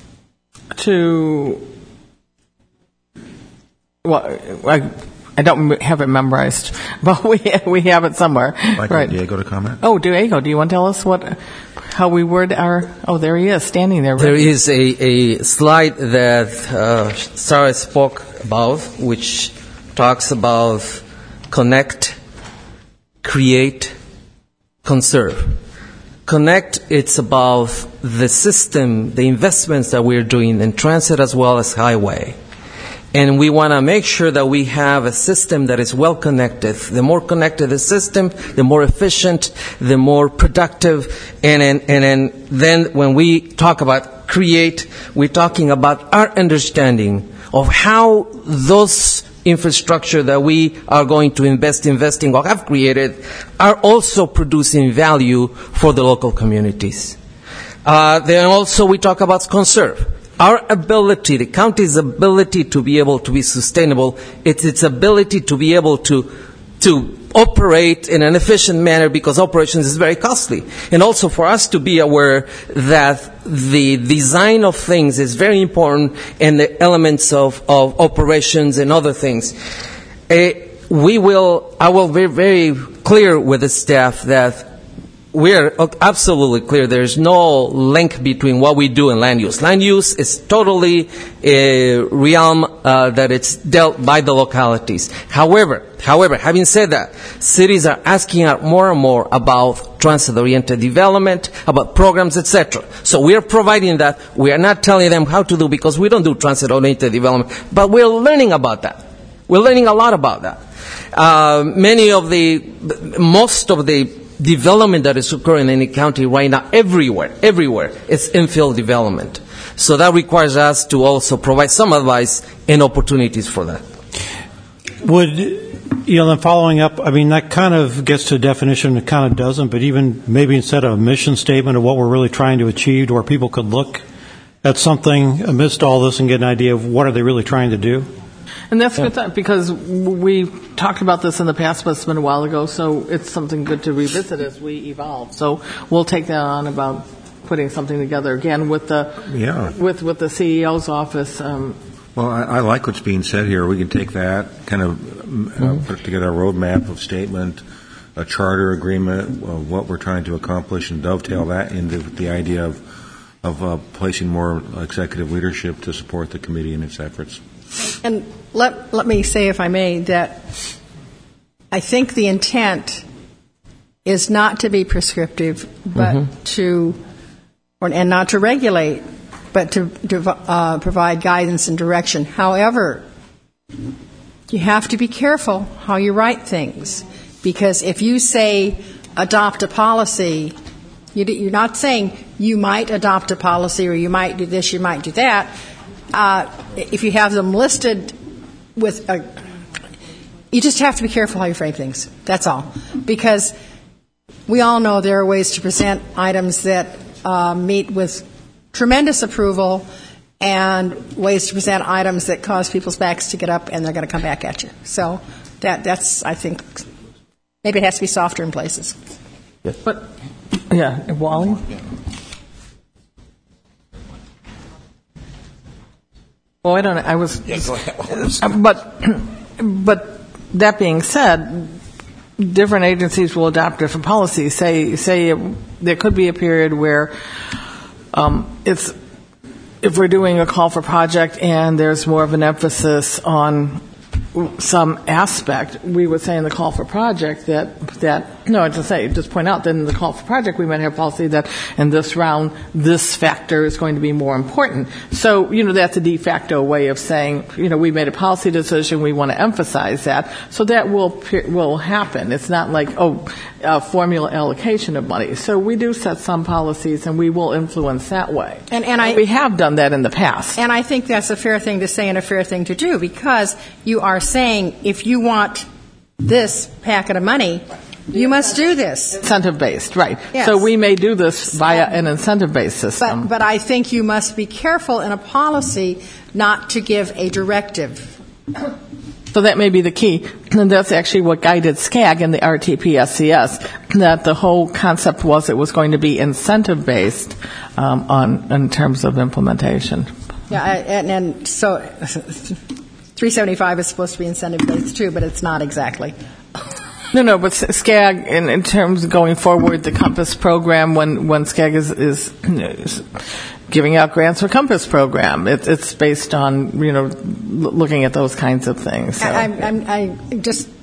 [SPEAKER 6] I don't have it memorized, but we have it somewhere.
[SPEAKER 7] Right. Diego to comment?
[SPEAKER 1] Oh, Diego, do you want to tell us how we word our? Oh, there he is, standing there.
[SPEAKER 2] There is a slide that Sarah spoke about, which talks about connect, create, conserve. Connect, it's about the system, the investments that we're doing in transit as well as highway. And we want to make sure that we have a system that is well connected. The more connected the system, the more efficient, the more productive. And then when we talk about create, we're talking about our understanding of how those infrastructure that we are going to investing or have created are also producing value for the local communities. Then also we talk about conserve. Our ability, the county's ability to be able to be sustainable, it's its ability to be able to operate in an efficient manner, because operations is very costly. And also for us to be aware that the design of things is very important, and the elements of operations and other things. I will be very clear with the staff that we're absolutely clear. There's no link between what we do and land use. Land use is totally a realm that it's dealt by the localities. However, having said that, cities are asking out more and more about transit-oriented development, about programs, etc. So we are providing that. We are not telling them how to do, because we don't do transit-oriented development, but we're learning about that. We're learning a lot about that. Most of the development that is occurring in the county right now, everywhere, it's infill development. So that requires us to also provide some advice and opportunities for that.
[SPEAKER 6] Then following up, I mean, that kind of gets to a definition, it kind of doesn't, but even maybe instead of a mission statement of what we're really trying to achieve, to where people could look at something amidst all this and get an idea of what are they really trying to do?
[SPEAKER 1] And that's good, because we talked about this in the past, but it's been a while ago, so it's something good to revisit as we evolve. So we'll take that on about putting something together again with the with the CEO's office.
[SPEAKER 7] Well, I like what's being said here. We can take that, kind of put together a roadmap of statement, a charter agreement of what we're trying to accomplish, and dovetail that into the idea of placing more executive leadership to support the committee in its efforts.
[SPEAKER 5] And let me say, if I may, that I think the intent is not to be prescriptive, but and not to regulate, but to provide guidance and direction. However, you have to be careful how you write things, because if you say adopt a policy, you're not saying you might adopt a policy, or you might do this, you might do that. If you have them listed with you just have to be careful how you frame things. That's all. Because we all know there are ways to present items that meet with tremendous approval, and ways to present items that cause people's backs to get up and they're going to come back at you. So that's, I think, maybe it has to be softer in places.
[SPEAKER 1] Yes. But, Wally? Well, I don't know. I was. Go ahead. But that being said, different agencies will adopt different policies. Say there could be a period where if we're doing a call for project and there's more of an emphasis on some aspect, we would say in the call for project just point out that in the call for project we might have policy that in this round this factor is going to be more important. So, that's a de facto way of saying, we made a policy decision, we want to emphasize that. So that will happen. It's not like, a formula allocation of money. So we do set some policies and we will influence that way. And we have done that in the past.
[SPEAKER 5] And I think that's a fair thing to say and a fair thing to do, because you are saying if you want this packet of money, you must do this.
[SPEAKER 1] Incentive-based, right.
[SPEAKER 5] Yes.
[SPEAKER 1] So we may do this via an incentive-based system.
[SPEAKER 5] But I think you must be careful in a policy not to give a directive.
[SPEAKER 1] So that may be the key. And that's actually what guided SCAG in the RTP-SCS, that the whole concept was it was going to be incentive-based in terms of implementation.
[SPEAKER 5] Yeah, and so 375 is supposed to be incentive-based too, but it's not exactly.
[SPEAKER 1] No, but SCAG, in terms of going forward, the Compass program, when SCAG is giving out grants for Compass program, it's based on, looking at those kinds of things. So.
[SPEAKER 5] I just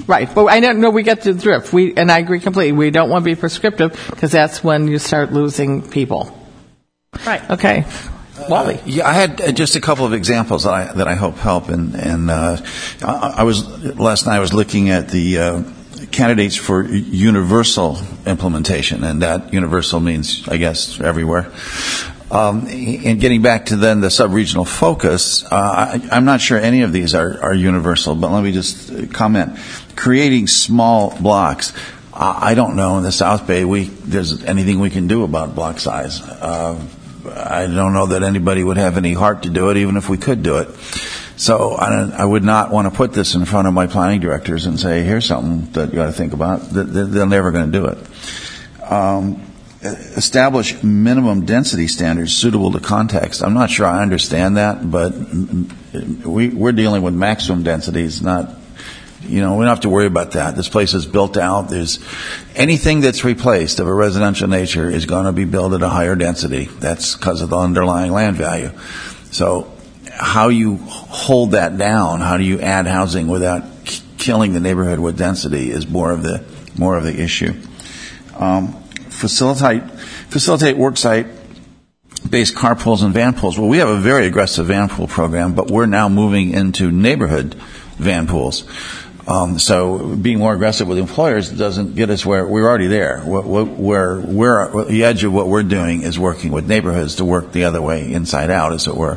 [SPEAKER 1] Right, but I don't know, we get the drift. And I agree completely. We don't want to be prescriptive because that's when you start losing people.
[SPEAKER 4] Right.
[SPEAKER 1] Okay. Wally.
[SPEAKER 9] Yeah, I had just a couple of examples that I hope help. And I was last night I was looking at the candidates for universal implementation, and that universal means, I guess, everywhere. And getting back to then the sub-regional focus, I'm not sure any of these are universal, but let me just comment. Creating small blocks. I don't know in the South Bay there's anything we can do about block size. I don't know that anybody would have any heart to do it, even if we could do it. So I would not want to put this in front of my planning directors and say, here's something that you got to think about. They're never going to do it. Establish minimum density standards suitable to context. I'm not sure I understand that, but we're dealing with maximum densities, not, we don't have to worry about that. This place is built out. There's anything that's replaced of a residential nature is going to be built at a higher density. That's because of the underlying land value. So how you hold that down, how do you add housing without killing the neighborhood with density is more of the issue. Facilitate worksite-based carpools and van pools. Well, we have a very aggressive van pool program, but we're now moving into neighborhood van pools. So being more aggressive with employers doesn't get us where we're already there. We're the edge of what we're doing is working with neighborhoods to work the other way, inside out, as it were.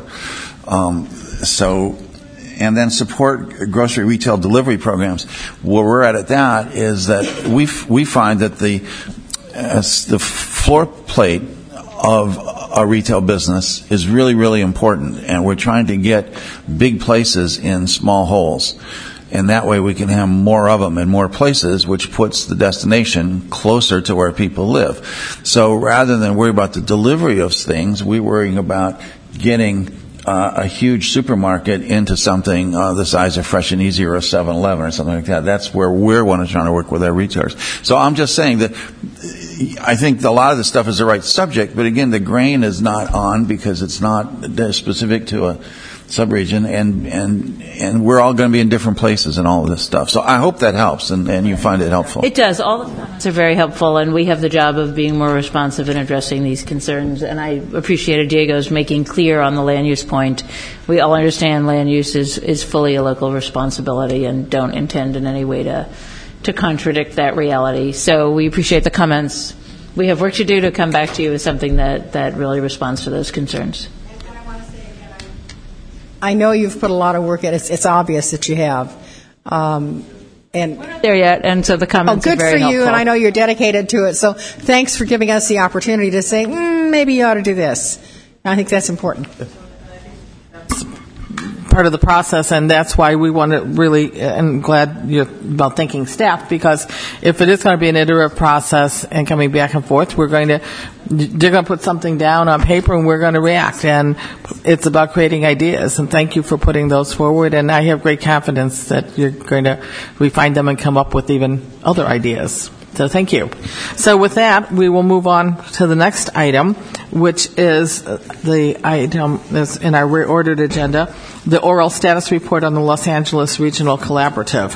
[SPEAKER 9] And then support grocery retail delivery programs. Where we're at that is that we find that the floor plate of a retail business is really, really important, and we're trying to get big places in small holes. And that way we can have more of them in more places, which puts the destination closer to where people live. So rather than worry about the delivery of things, we're worrying about getting a huge supermarket into something the size of Fresh and Easy or a 7-Eleven or something like that. That's where we're trying to work with our retailers. So I'm just saying that I think a lot of this stuff is the right subject, but again, the grain is not on because it's not specific to a subregion, and we're all going to be in different places and all of this stuff. So I hope that helps, and you find it helpful.
[SPEAKER 4] It does. All the comments are very helpful, and we have the job of being more responsive in addressing these concerns. And I appreciated Diego's making clear on the land use point. We all understand land use is fully a local responsibility and don't intend in any way to contradict that reality. So we appreciate the comments. We have work to do to come back to you with something that really responds to those concerns.
[SPEAKER 5] I know you've put a lot of work in it. It's obvious that you have. And
[SPEAKER 4] we're not there yet, and so the comments are very helpful.
[SPEAKER 5] Good for you, and I know you're dedicated to it. So thanks for giving us the opportunity to say, maybe you ought to do this. And I think that's important.
[SPEAKER 1] Part of the process, and that's why we want to really, and glad you're about thanking staff, because if it is going to be an iterative process and coming back and forth, they're going to put something down on paper and we're going to react, and it's about creating ideas, and thank you for putting those forward, and I have great confidence that you're going to refine them and come up with even other ideas. So thank you. So with that, we will move on to the next item, which is the item that's in our reordered agenda, the oral status report on the Los Angeles Regional Collaborative.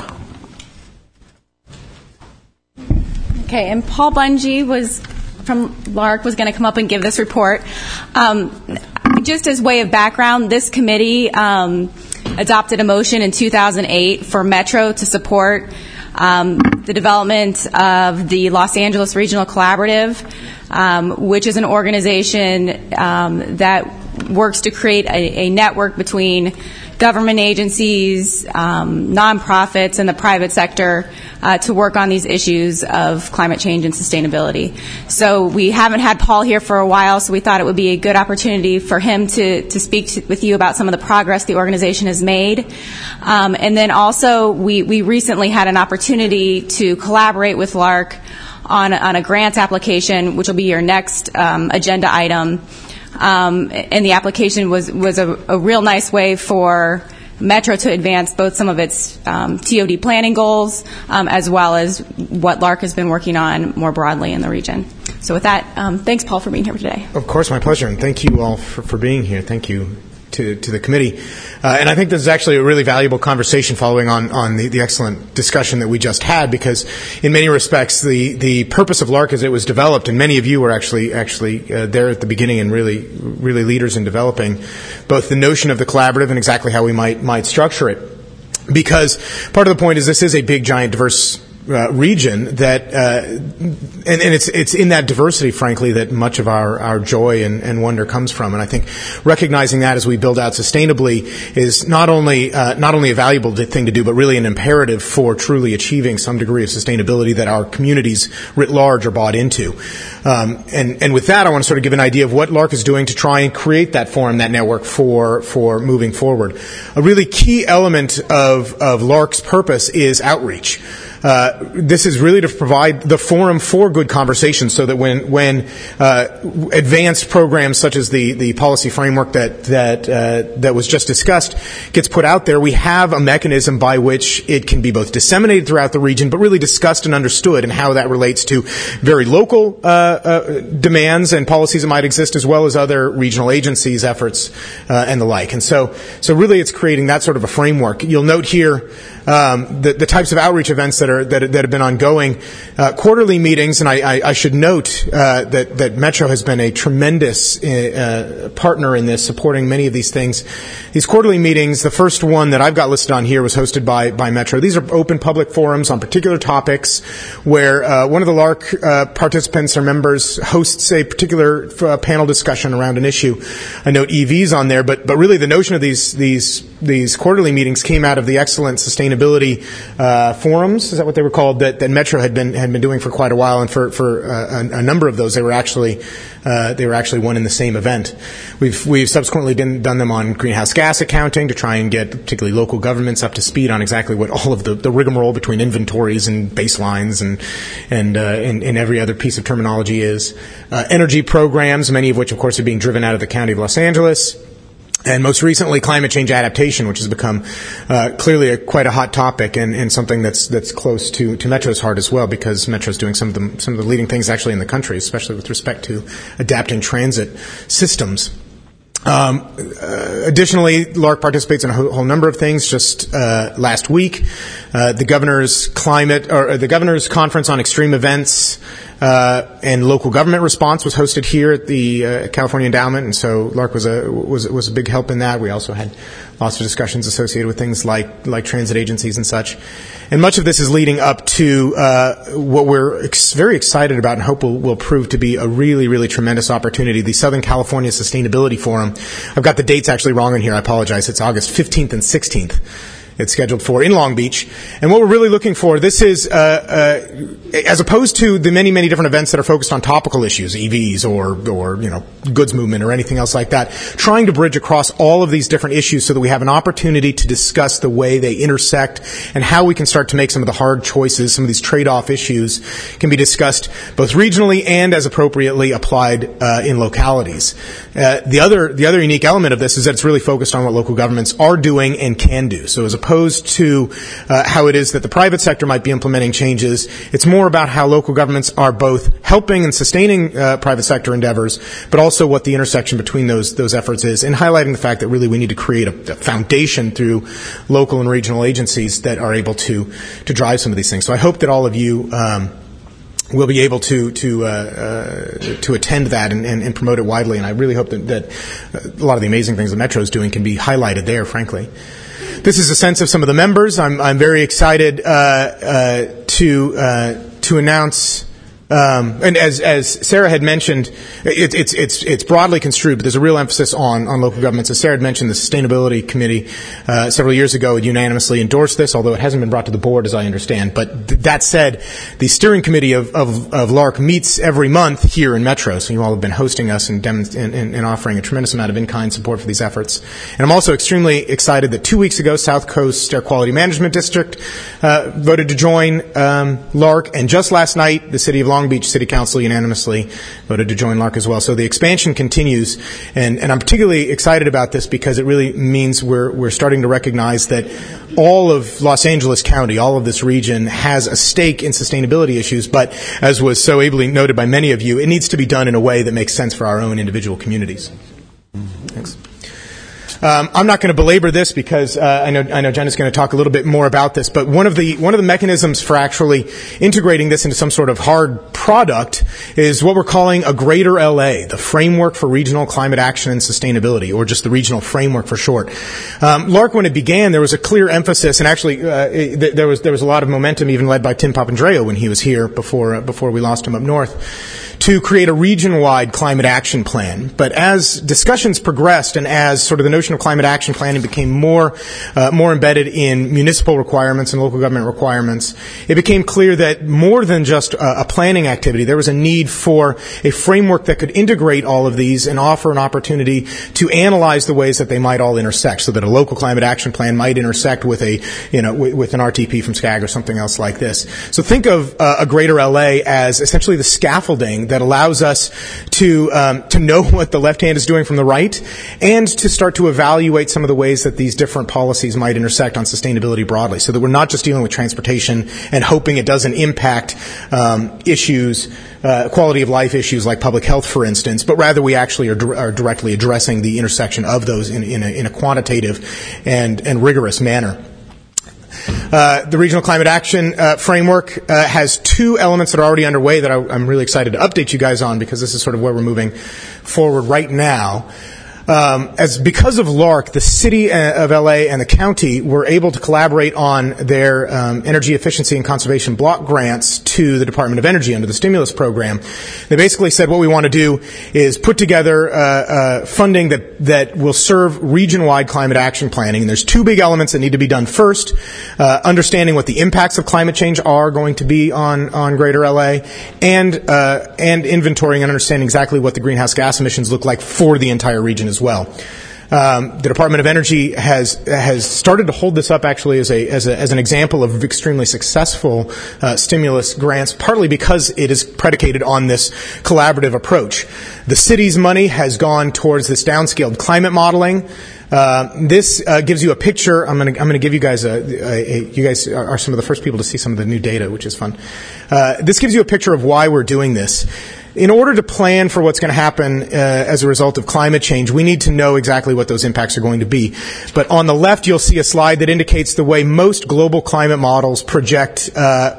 [SPEAKER 3] Okay, and Paul Bungie from LARC was going to come up and give this report. Just as way of background, this committee adopted a motion in 2008 for Metro to support the development of the Los Angeles Regional Collaborative, which is an organization that works to create a network between government agencies, nonprofits, and the private sector to work on these issues of climate change and sustainability. So we haven't had Paul here for a while, so we thought it would be a good opportunity for him to speak with you about some of the progress the organization has made. And then also, we recently had an opportunity to collaborate with LARC on a grant application, which will be your next agenda item. And the application was a real nice way for Metro to advance both some of its TOD planning goals as well as what LARC has been working on more broadly in the region. So with that, thanks, Paul, for being here today.
[SPEAKER 8] Of course, my pleasure, and thank you all for being here. Thank you. to the committee. And I think this is actually a really valuable conversation following on the excellent discussion that we just had, because in many respects the purpose of LARC as it was developed, and many of you were actually there at the beginning and really leaders in developing both the notion of the collaborative and exactly how we might structure it. Because part of the point is this is a big, giant, diverse region that, and it's in that diversity, frankly, that much of our joy and wonder comes from. And I think recognizing that as we build out sustainably is not only a valuable thing to do, but really an imperative for truly achieving some degree of sustainability that our communities writ large are bought into. And with that, I want to sort of give an idea of what LARC is doing to try and create that forum, that network for moving forward. A really key element of LARC's purpose is outreach. This is really to provide the forum for good conversations, so that when advanced programs such as the policy framework that was just discussed gets put out there, we have a mechanism by which it can be both disseminated throughout the region, but really discussed and understood, and how that relates to very local demands and policies that might exist, as well as other regional agencies' efforts and the like. And so really, it's creating that sort of a framework. You'll note here the types of outreach events that have been ongoing, quarterly meetings, and I should note that Metro has been a tremendous partner in this, supporting many of these things. These quarterly meetings, the first one that I've got listed on here was hosted by Metro. These are open public forums on particular topics where one of the LARC participants or members hosts a particular panel discussion around an issue. I note EVs on there, but really the notion of these quarterly meetings came out of the excellent sustainability forums. Is that what they were called? That Metro had been doing for quite a while, and for a number of those, they were actually one in the same event. We've subsequently done them on greenhouse gas accounting to try and get particularly local governments up to speed on exactly what all of the rigmarole between inventories and baselines and every other piece of terminology is. Energy programs, many of which, of course, are being driven out of the County of Los Angeles. And most recently, climate change adaptation, which has become clearly quite a hot topic, and something that's close to Metro's heart as well, because Metro's doing some of the leading things actually in the country, especially with respect to adapting transit systems. Additionally, LARC participates in a whole number of things. Just last week, the governor's conference on extreme events and local government response was hosted here at the California Endowment, and so LARC was a big help in that. We also had lots of discussions associated with things like transit agencies and such. And much of this is leading up to what we're very excited about and hope will prove to be a really, really tremendous opportunity, the Southern California Sustainability Forum. I've got the dates actually wrong in here. I apologize. It's August 15th and 16th. It's scheduled for in Long Beach. And what we're really looking for, this is, as opposed to the many, many different events that are focused on topical issues, EVs or goods movement or anything else like that, trying to bridge across all of these different issues so that we have an opportunity to discuss the way they intersect and how we can start to make some of the hard choices, some of these trade-off issues can be discussed both regionally and as appropriately applied in localities. The other unique element of this is that it's really focused on what local governments are doing and can do. So as opposed to how it is that the private sector might be implementing changes, it's more about how local governments are both helping and sustaining private sector endeavors, but also what the intersection between those efforts is, and highlighting the fact that really we need to create a foundation through local and regional agencies that are able to drive some of these things. So I hope that all of you will be able to attend that and promote it widely, and I really hope that a lot of the amazing things that Metro is doing can be highlighted there, frankly. This is a sense of some of the members. I'm very excited to announce. And as Sarah had mentioned, it's broadly construed, but there's a real emphasis on local governments. As Sarah had mentioned, the Sustainability Committee several years ago had unanimously endorsed this, although it hasn't been brought to the board, as I understand. But that said, the steering committee of LARC meets every month here in Metro, so you all have been hosting us and offering a tremendous amount of in-kind support for these efforts. And I'm also extremely excited that 2 weeks ago, South Coast Air Quality Management District voted to join LARC, and just last night, the City of Long Beach City Council unanimously voted to join LARC as well. So the expansion continues, and I'm particularly excited about this because it really means we're starting to recognize that all of Los Angeles County, all of this region, has a stake in sustainability issues, but as was so ably noted by many of you, it needs to be done in a way that makes sense for our own individual communities. Thanks. I'm not going to belabor this because I know Jen is going to talk a little bit more about this, but one of the mechanisms for actually integrating this into some sort of hard product is what we're calling a Greater LA, the Framework for Regional Climate Action and Sustainability, or just the Regional Framework for short. LARC, when it began, there was a clear emphasis, and actually there was a lot of momentum, even led by Tim Papandreou when he was here before we lost him up north, to create a region-wide climate action plan. But as discussions progressed and as sort of the notion of climate action planning became more embedded in municipal requirements and local government requirements, it became clear that more than just a planning activity, there was a need for a framework that could integrate all of these and offer an opportunity to analyze the ways that they might all intersect, so that a local climate action plan might intersect with with an RTP from SCAG or something else like this. So think of a Greater LA as essentially the scaffolding that allows us to know what the left hand is doing from the right, and to start to evaluate some of the ways that these different policies might intersect on sustainability broadly, so that we're not just dealing with transportation and hoping it doesn't impact issues, quality of life issues like public health, for instance, but rather we actually are directly addressing the intersection of those in a quantitative and rigorous manner. The Regional Climate Action Framework has two elements that are already underway that I'm really excited to update you guys on, because this is sort of where we're moving forward right now. Because of LARC, the city of LA and the county were able to collaborate on their energy efficiency and conservation block grants to the Department of Energy under the stimulus program. They basically said what we want to do is put together funding that will serve region-wide climate action planning. And there's two big elements that need to be done. First, understanding what the impacts of climate change are going to be on Greater LA, and inventorying and understanding exactly what the greenhouse gas emissions look like for the entire region as well. The Department of Energy has started to hold this up actually as an example of extremely successful stimulus grants, partly because it is predicated on this collaborative approach. The city's money has gone towards this downscaled climate modeling. This gives you a picture. I'm going to give you guys you guys are some of the first people to see some of the new data, which is fun. This gives you a picture of why we're doing this. In order to plan for what's going to happen as a result of climate change, we need to know exactly what those impacts are going to be. But on the left, you'll see a slide that indicates the way most global climate models project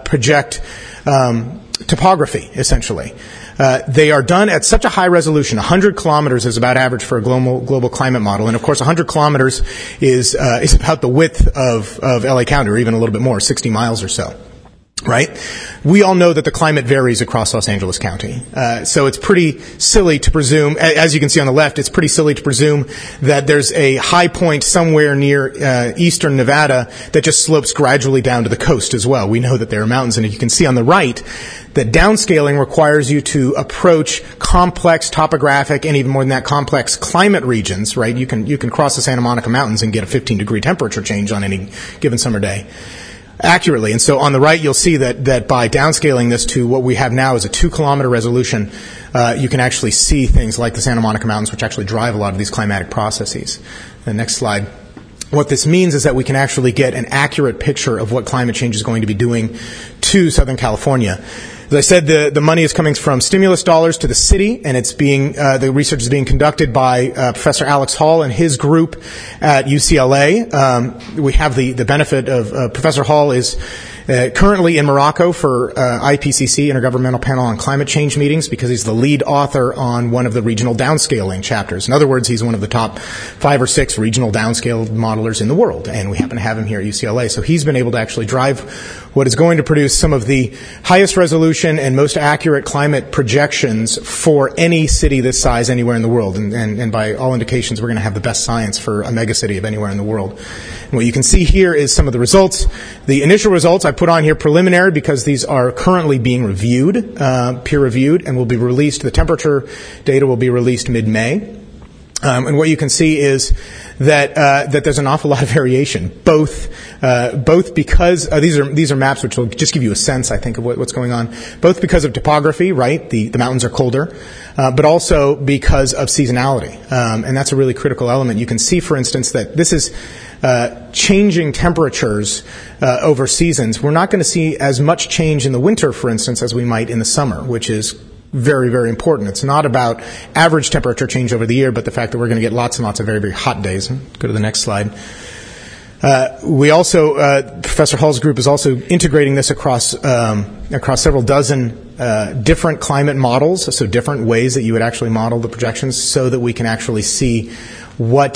[SPEAKER 8] topography, essentially. They are done at such a high resolution. 100 kilometers is about average for a global climate model. And of course, 100 kilometers is about the width of LA County, or even a little bit more, 60 miles or so. Right? We all know that the climate varies across Los Angeles County. So it's pretty silly to presume, as you can see on the left, it's pretty silly to presume that there's a high point somewhere near eastern Nevada that just slopes gradually down to the coast as well. We know that there are mountains, and you can see on the right that downscaling requires you to approach complex topographic and even more than that complex climate regions, right? You can cross the Santa Monica Mountains and get a 15-degree temperature change on any given summer day accurately. And so on the right, you'll see that by downscaling this to what we have now is a 2-kilometer resolution, you can actually see things like the Santa Monica Mountains, which actually drive a lot of these climatic processes. The next slide. What this means is that we can actually get an accurate picture of what climate change is going to be doing to Southern California. As I said, the money is coming from stimulus dollars to the city, and it's the research is being conducted by Professor Alex Hall and his group at UCLA. We have the benefit of Professor Hall is currently in Morocco for IPCC, Intergovernmental Panel on Climate Change meetings, because he's the lead author on one of the regional downscaling chapters. In other words, he's one of the top 5 or 6 regional downscaled modelers in the world, and we happen to have him here at UCLA. So he's been able to actually drive what is going to produce some of the highest resolution and most accurate climate projections for any city this size anywhere in the world. And by all indications, we're going to have the best science for a megacity of anywhere in the world. And what you can see here is some of the results. The initial results I put on here preliminary because these are currently being reviewed, peer-reviewed, and will be released. The temperature data will be released mid-May. And what you can see is that there's an awful lot of variation, both because these are maps which will just give you a sense, I think, of what's going on, both because of topography, right? The mountains are colder, but also because of seasonality, and that's a really critical element. You can see, for instance, that this is changing temperatures over seasons. We're not going to see as much change in the winter, for instance, as we might in the summer, which is very, very important. It's not about average temperature change over the year, but the fact that we're going to get lots and lots of very, very hot days. Go to the next slide. We also, Professor Hull's group is also integrating this across several dozen different climate models, so different ways that you would actually model the projections, so that we can actually see what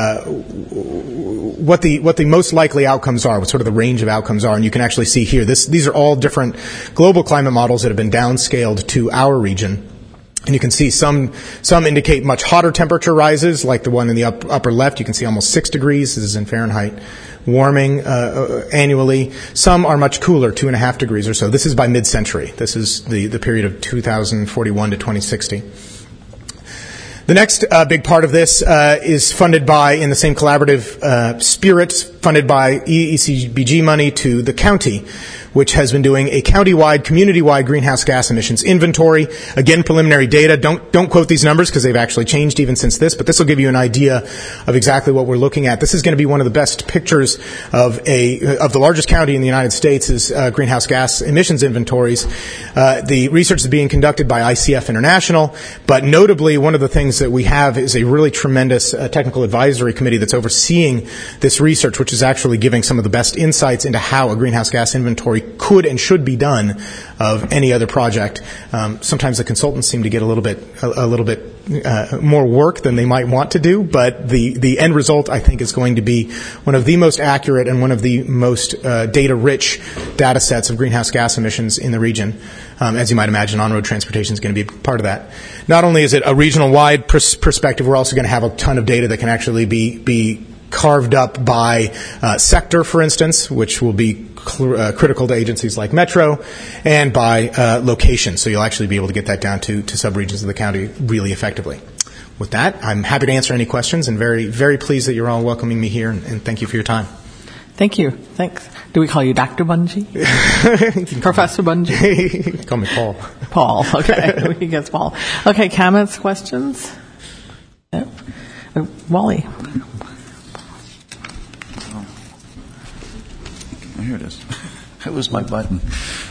[SPEAKER 8] the most likely outcomes are, what sort of the range of outcomes are, and you can actually see here. These are all different global climate models that have been downscaled to our region. And you can see some indicate much hotter temperature rises, like the one in the upper left. You can see almost 6 degrees. This is in Fahrenheit warming annually. Some are much cooler, 2.5 degrees or so. This is by mid-century. This is the period of 2041 to 2060. The next big part of this is funded by, in the same collaborative spirit, funded by ECBG money to the county, which has been doing a county-wide, community-wide greenhouse gas emissions inventory. Again, preliminary data. Don't quote these numbers because they've actually changed even since this, but this will give you an idea of exactly what we're looking at. This is going to be one of the best pictures of the largest county in the United States' greenhouse gas emissions inventories. The research is being conducted by ICF International, but notably one of the things that we have is a really tremendous technical advisory committee that's overseeing this research, which is actually giving some of the best insights into how a greenhouse gas inventory could and should be done of any other project. Sometimes the consultants seem to get a little bit more work than they might want to do, but the end result, I think, is going to be one of the most accurate and one of the most data-rich data sets of greenhouse gas emissions in the region. As you might imagine, on-road transportation is going to be part of that. Not only is it a regional-wide perspective, we're also going to have a ton of data that can actually be carved up by sector, for instance, which will be critical to agencies like Metro, and by location. So you'll actually be able to get that down to subregions of the county really effectively. With that, I'm happy to answer any questions, and very, very pleased that you're all welcoming me here, and thank you for your time.
[SPEAKER 1] Thank you. Thanks. Do we call you Dr. Bungie? Professor Bungie?
[SPEAKER 8] Call me Paul.
[SPEAKER 1] Paul. Okay. He gets Paul. Okay. Comments, questions? Yeah. Wally.
[SPEAKER 9] Here it is. It was my button.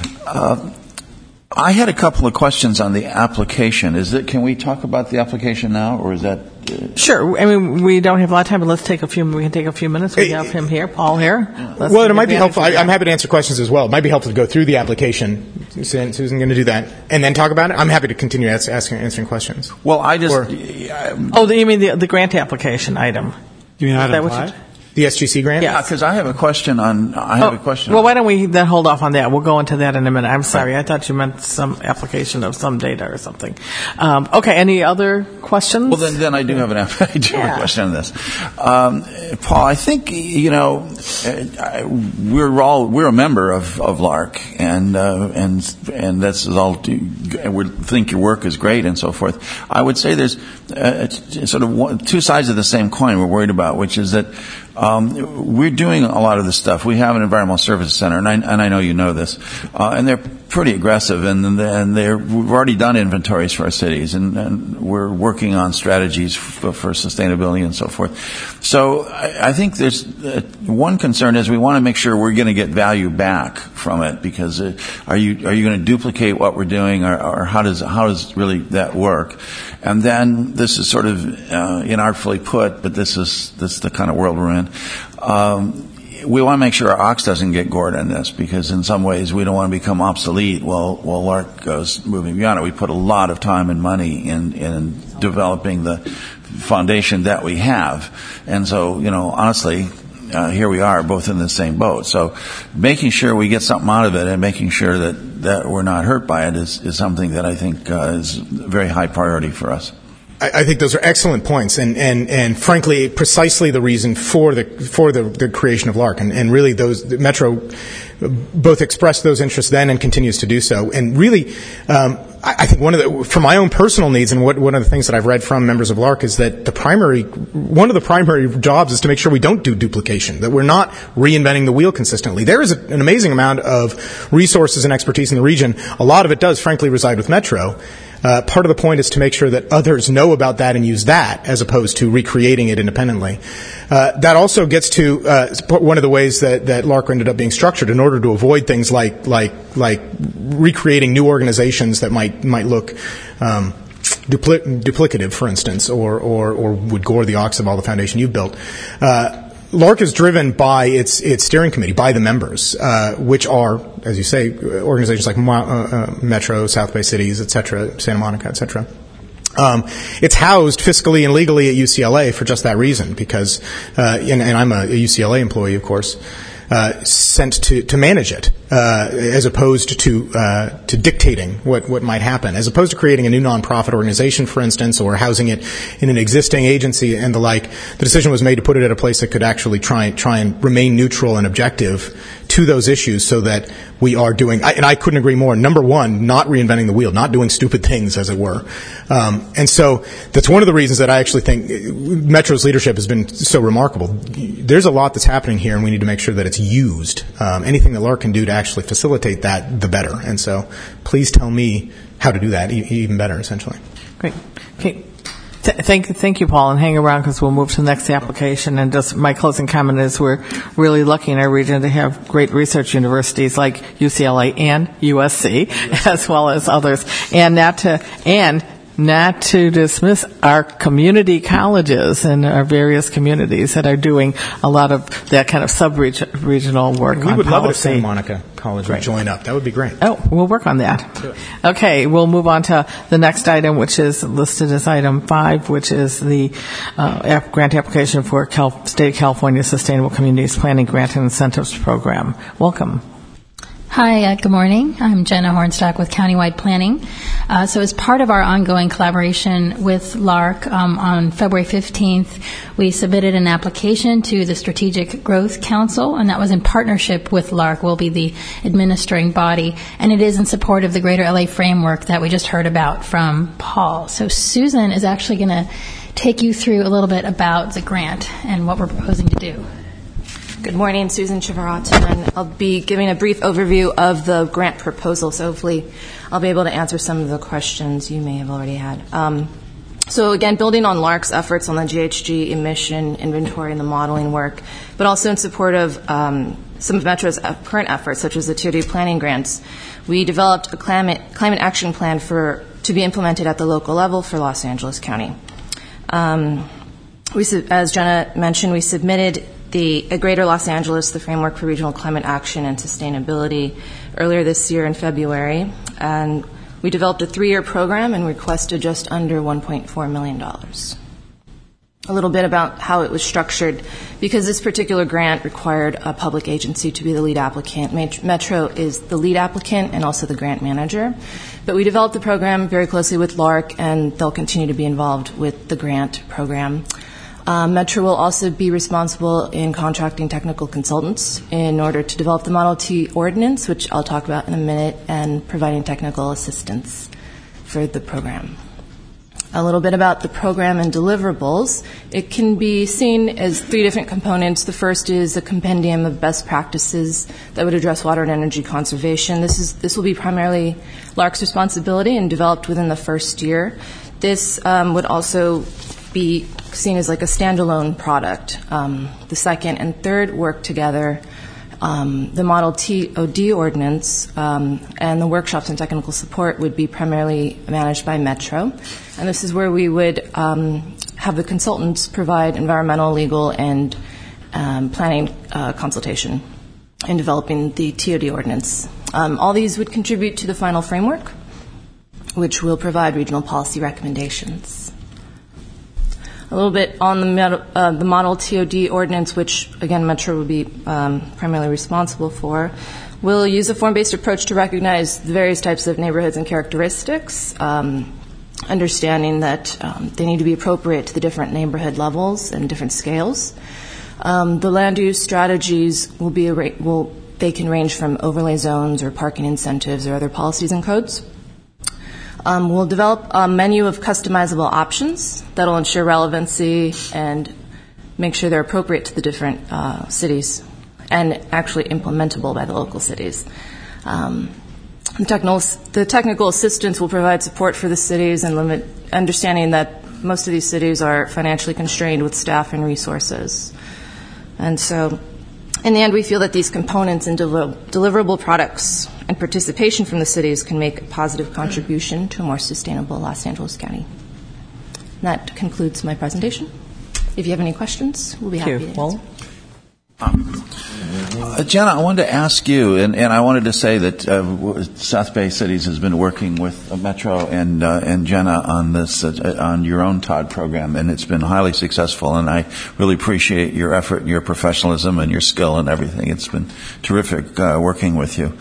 [SPEAKER 9] I had a couple of questions on the application. Can we talk about the application now, or is that?
[SPEAKER 1] Sure. I mean, we don't have a lot of time, but we can take a few minutes. We have him here, Paul here.
[SPEAKER 8] Well, it might be helpful. I'm happy to answer questions as well. It might be helpful to go through the application. Susan's going to do that, and then talk about it. I'm happy to continue answering questions.
[SPEAKER 9] Well,
[SPEAKER 1] you mean the grant application item?
[SPEAKER 6] You mean item 5?
[SPEAKER 8] The SGC grant?
[SPEAKER 9] Yeah, because I have a question.
[SPEAKER 1] Well, why don't we then hold off on that? We'll go into that in a minute. I'm sorry. I thought you meant some application of some data or something. Okay. Any other questions?
[SPEAKER 9] Well, then I do have a question on this. Paul, I think, we're a member of LARC, and this is all, we think your work is great and so forth. I would say there's sort of two sides of the same coin we're worried about, which is that we're doing a lot of this stuff. We have an environmental services center, and I know you know this, and they're pretty aggressive, and we've already done inventories for our cities, and we're working on strategies for sustainability and so forth. So I think there's one concern is we want to make sure we're going to get value back from it, because are you going to duplicate what we're doing, or how does really that work? And then this is sort of inartfully put, but this is the kind of world we're in. We want to make sure our ox doesn't get gored in this, because in some ways we don't want to become obsolete while LARC goes moving beyond it. We put a lot of time and money in developing the foundation that we have. And so, honestly, here we are both in the same boat. So making sure we get something out of it and making sure that we're not hurt by it is something that I think is a very high priority for us.
[SPEAKER 8] I think those are excellent points, and frankly, precisely the reason for the creation of LARC, and really the Metro both expressed those interests then and continues to do so. And really, I think for my own personal needs, and one of the things that I've read from members of LARC is that one of the primary jobs is to make sure we don't do duplication, that we're not reinventing the wheel consistently. There is an amazing amount of resources and expertise in the region. A lot of it does, frankly, reside with Metro. Part of the point is to make sure that others know about that and use that as opposed to recreating it independently. That also gets to one of the ways that LARC ended up being structured. In order order to avoid things like recreating new organizations that might look duplicative, for instance, or would gore the ox of all the foundation you've built. LARC is driven by its steering committee, by the members, which are, as you say, organizations like Metro, South Bay Cities, et cetera, Santa Monica, et cetera. It's housed fiscally and legally at UCLA for just that reason, because, and I'm a UCLA employee, of course, sent to manage it, as opposed to dictating what might happen, as opposed to creating a new nonprofit organization, for instance, or housing it in an existing agency and the like. The decision was made to put it at a place that could actually try and remain neutral and objective to those issues, so that we are doing, and I couldn't agree more, number one, not reinventing the wheel, not doing stupid things, as it were. And so that's one of the reasons that I actually think Metro's leadership has been so remarkable. There's a lot that's happening here, and we need to make sure that it's used. Anything that LARC can do to actually facilitate that, the better. And so please tell me how to do that even better, essentially.
[SPEAKER 1] Great. Okay. Thank you, Paul, and hang around because we'll move to the next application. And just my closing comment is we're really lucky in our region to have great research universities like UCLA and USC, as well as others, and not to dismiss our community colleges and our various communities that are doing a lot of that kind of sub-regional work on policy.
[SPEAKER 8] We would love it if Santa Monica College would join up. That would be great.
[SPEAKER 1] Oh, we'll work on that. Okay, we'll move on to the next item, which is listed as item 5, which is the grant application for State of California Sustainable Communities Planning Grant and Incentives Program. Welcome.
[SPEAKER 10] Hi, good morning. I'm Jenna Hornstock with Countywide Planning. So as part of our ongoing collaboration with LARC, on February 15th, we submitted an application to the Strategic Growth Council, and that was in partnership with LARC. We'll be the administering body, and it is in support of the Greater LA Framework that we just heard about from Paul. So Susan is actually going to take you through a little bit about the grant and what we're proposing to do.
[SPEAKER 11] Good morning, Susan Chivaratu, and I'll be giving a brief overview of the grant proposal, so hopefully I'll be able to answer some of the questions you may have already had. So again, building on LARC's efforts on the GHG emission inventory and the modeling work, but also in support of some of Metro's current efforts, such as the TOD planning grants, we developed a climate action plan to be implemented at the local level for Los Angeles County. As Jenna mentioned, we submitted a Greater Los Angeles, the Framework for Regional Climate Action and Sustainability, earlier this year in February, and we developed a 3-year program and requested just under $1.4 million. A little bit about how it was structured, because this particular grant required a public agency to be the lead applicant. Metro is the lead applicant and also the grant manager, but we developed the program very closely with LARC, and they'll continue to be involved with the grant program. Metro will also be responsible in contracting technical consultants in order to develop the Model T ordinance, which I'll talk about in a minute, and providing technical assistance for the program. A little bit about the program and deliverables. It can be seen as 3 different components. The first is a compendium of best practices that would address water and energy conservation. This will be primarily LARC's responsibility and developed within the first year. This would also be seen as like a standalone product. The second and third work together. The Model T OD ordinance and the workshops and technical support would be primarily managed by Metro. And this is where we would have the consultants provide environmental, legal, and planning consultation in developing the TOD ordinance. All these would contribute to the final framework, which will provide regional policy recommendations. A little bit on the Model TOD ordinance, which, again, Metro will be primarily responsible for. We'll use a form-based approach to recognize the various types of neighborhoods and characteristics, understanding that they need to be appropriate to the different neighborhood levels and different scales. The land use strategies they can range from overlay zones or parking incentives or other policies and codes. We'll develop a menu of customizable options that'll ensure relevancy and make sure they're appropriate to the different cities and actually implementable by the local cities. The technical assistance will provide support for the cities and understanding that most of these cities are financially constrained with staff and resources. And so In the end, we feel that these components and deliverable products and participation from the cities can make a positive contribution to a more sustainable Los Angeles County. And that concludes my presentation. If you have any questions, we'll be happy to answer.
[SPEAKER 9] Jenna, I wanted to ask you, and I wanted to say that South Bay Cities has been working with Metro and Jenna on this, on your own TOD program, and it's been highly successful, and I really appreciate your effort and your professionalism and your skill and everything. It's been terrific working with you.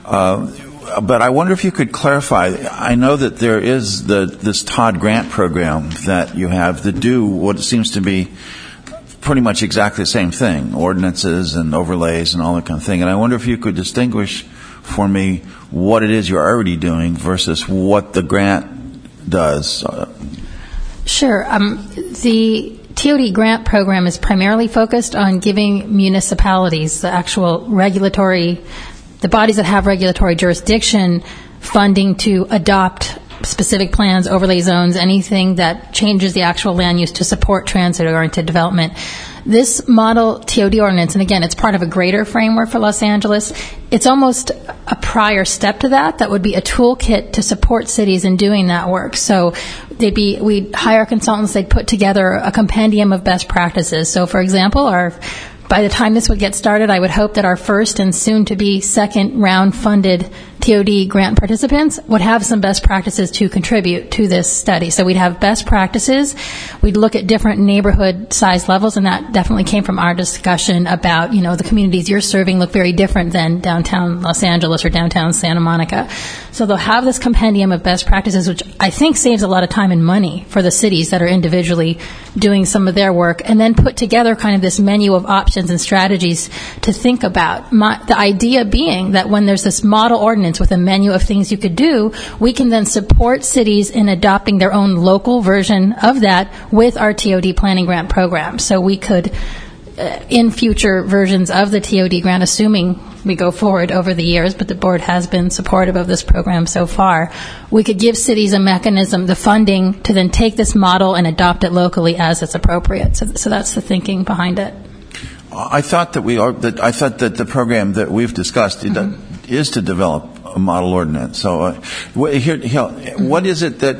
[SPEAKER 9] But I wonder if you could clarify, I know that there is this TOD grant program that you have that do what seems to be pretty much exactly the same thing, ordinances and overlays and all that kind of thing. And I wonder if you could distinguish for me what it is you're already doing versus what the grant does.
[SPEAKER 10] Sure. The TOD grant program is primarily focused on giving municipalities, the actual regulatory, the bodies that have regulatory jurisdiction, funding to adopt specific plans, overlay zones, anything that changes the actual land use to support transit-oriented development. This model TOD ordinance, and again, it's part of a greater framework for Los Angeles, it's almost a prior step to that would be a toolkit to support cities in doing that work. So we'd hire consultants, they'd put together a compendium of best practices. So for example, by the time this would get started, I would hope that our first and soon-to-be second round funded TOD grant participants would have some best practices to contribute to this study. So we'd have best practices. We'd look at different neighborhood size levels, and that definitely came from our discussion about, the communities you're serving look very different than downtown Los Angeles or downtown Santa Monica. So they'll have this compendium of best practices, which I think saves a lot of time and money for the cities that are individually doing some of their work, and then put together kind of this menu of options and strategies to think about. The idea being that when there's this model ordinance with a menu of things you could do, we can then support cities in adopting their own local version of that with our TOD planning grant program. So we could, in future versions of the TOD grant, assuming we go forward over the years, but the board has been supportive of this program so far, we could give cities a mechanism, the funding, to then take this model and adopt it locally as it's appropriate. So that's the thinking behind it.
[SPEAKER 9] I thought that the program that we've discussed is to develop a model ordinance. So, what is it that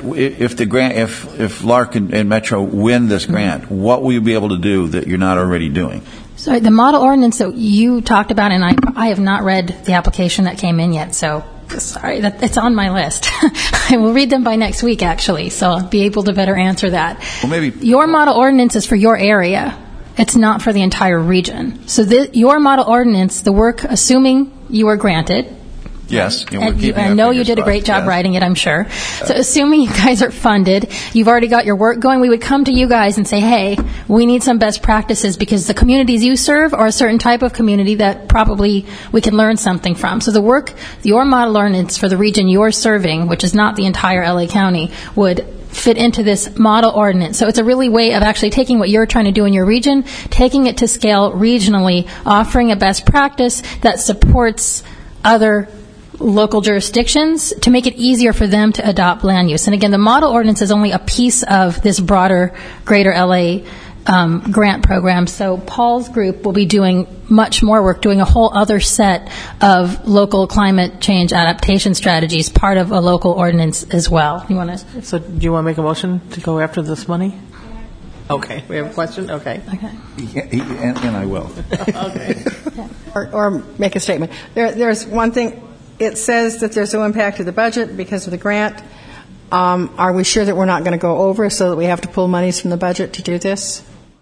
[SPEAKER 9] if LARC and Metro win this grant, what will you be able to do that you're not already doing?
[SPEAKER 10] So the model ordinance that you talked about, and I have not read the application that came in yet. So sorry, it's on my list. I will read them by next week, actually. So I'll be able to better answer that.
[SPEAKER 9] Well, maybe
[SPEAKER 10] your model ordinance is for your area. It's not for the entire region. So your model ordinance, the work, assuming you are granted.
[SPEAKER 9] Yes.
[SPEAKER 10] I know you did a great job writing it, I'm sure. So assuming you guys are funded, you've already got your work going, we would come to you guys and say, hey, we need some best practices because the communities you serve are a certain type of community that probably we can learn something from. So the work, your model ordinance for the region you're serving, which is not the entire LA County, would fit into this model ordinance. So it's a really way of actually taking what you're trying to do in your region, taking it to scale regionally, offering a best practice that supports other local jurisdictions to make it easier for them to adopt land use. And again, the model ordinance is only a piece of this broader Greater LA grant program. So Paul's group will be doing much more work, doing a whole other set of local climate change adaptation strategies, part of a local ordinance as well.
[SPEAKER 1] So do you want to make a motion to go after this money? Okay. We have a question? Okay.
[SPEAKER 9] And I will.
[SPEAKER 1] Okay.
[SPEAKER 5] Or make a statement. There's one thing. It says that there's no impact to the budget because of the grant. Are we sure that we're not going to go over so that we have to pull monies from the budget to do this?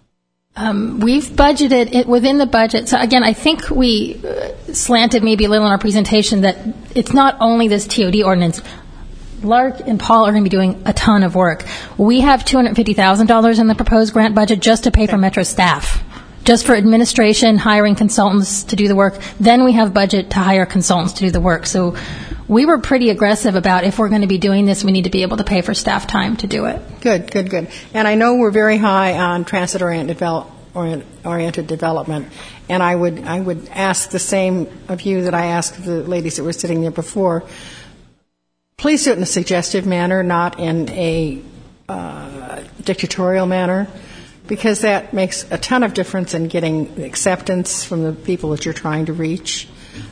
[SPEAKER 10] We've budgeted it within the budget. So again, I think we slanted maybe a little in our presentation that it's not only this TOD ordinance. Lark and Paul are going to be doing a ton of work. We have $250,000 in the proposed grant budget just to pay for Metro staff, just for administration, hiring consultants to do the work. Then we have budget to hire consultants to do the work. So we were pretty aggressive about if we're going to be doing this, we need to be able to pay for staff time to do it.
[SPEAKER 5] Good. And I know we're very high on transit-oriented development, and I would ask the same of you that I asked the ladies that were sitting there before. Please do it in a suggestive manner, not in a dictatorial manner. because that makes a ton of difference in getting acceptance from the people that you're trying to reach.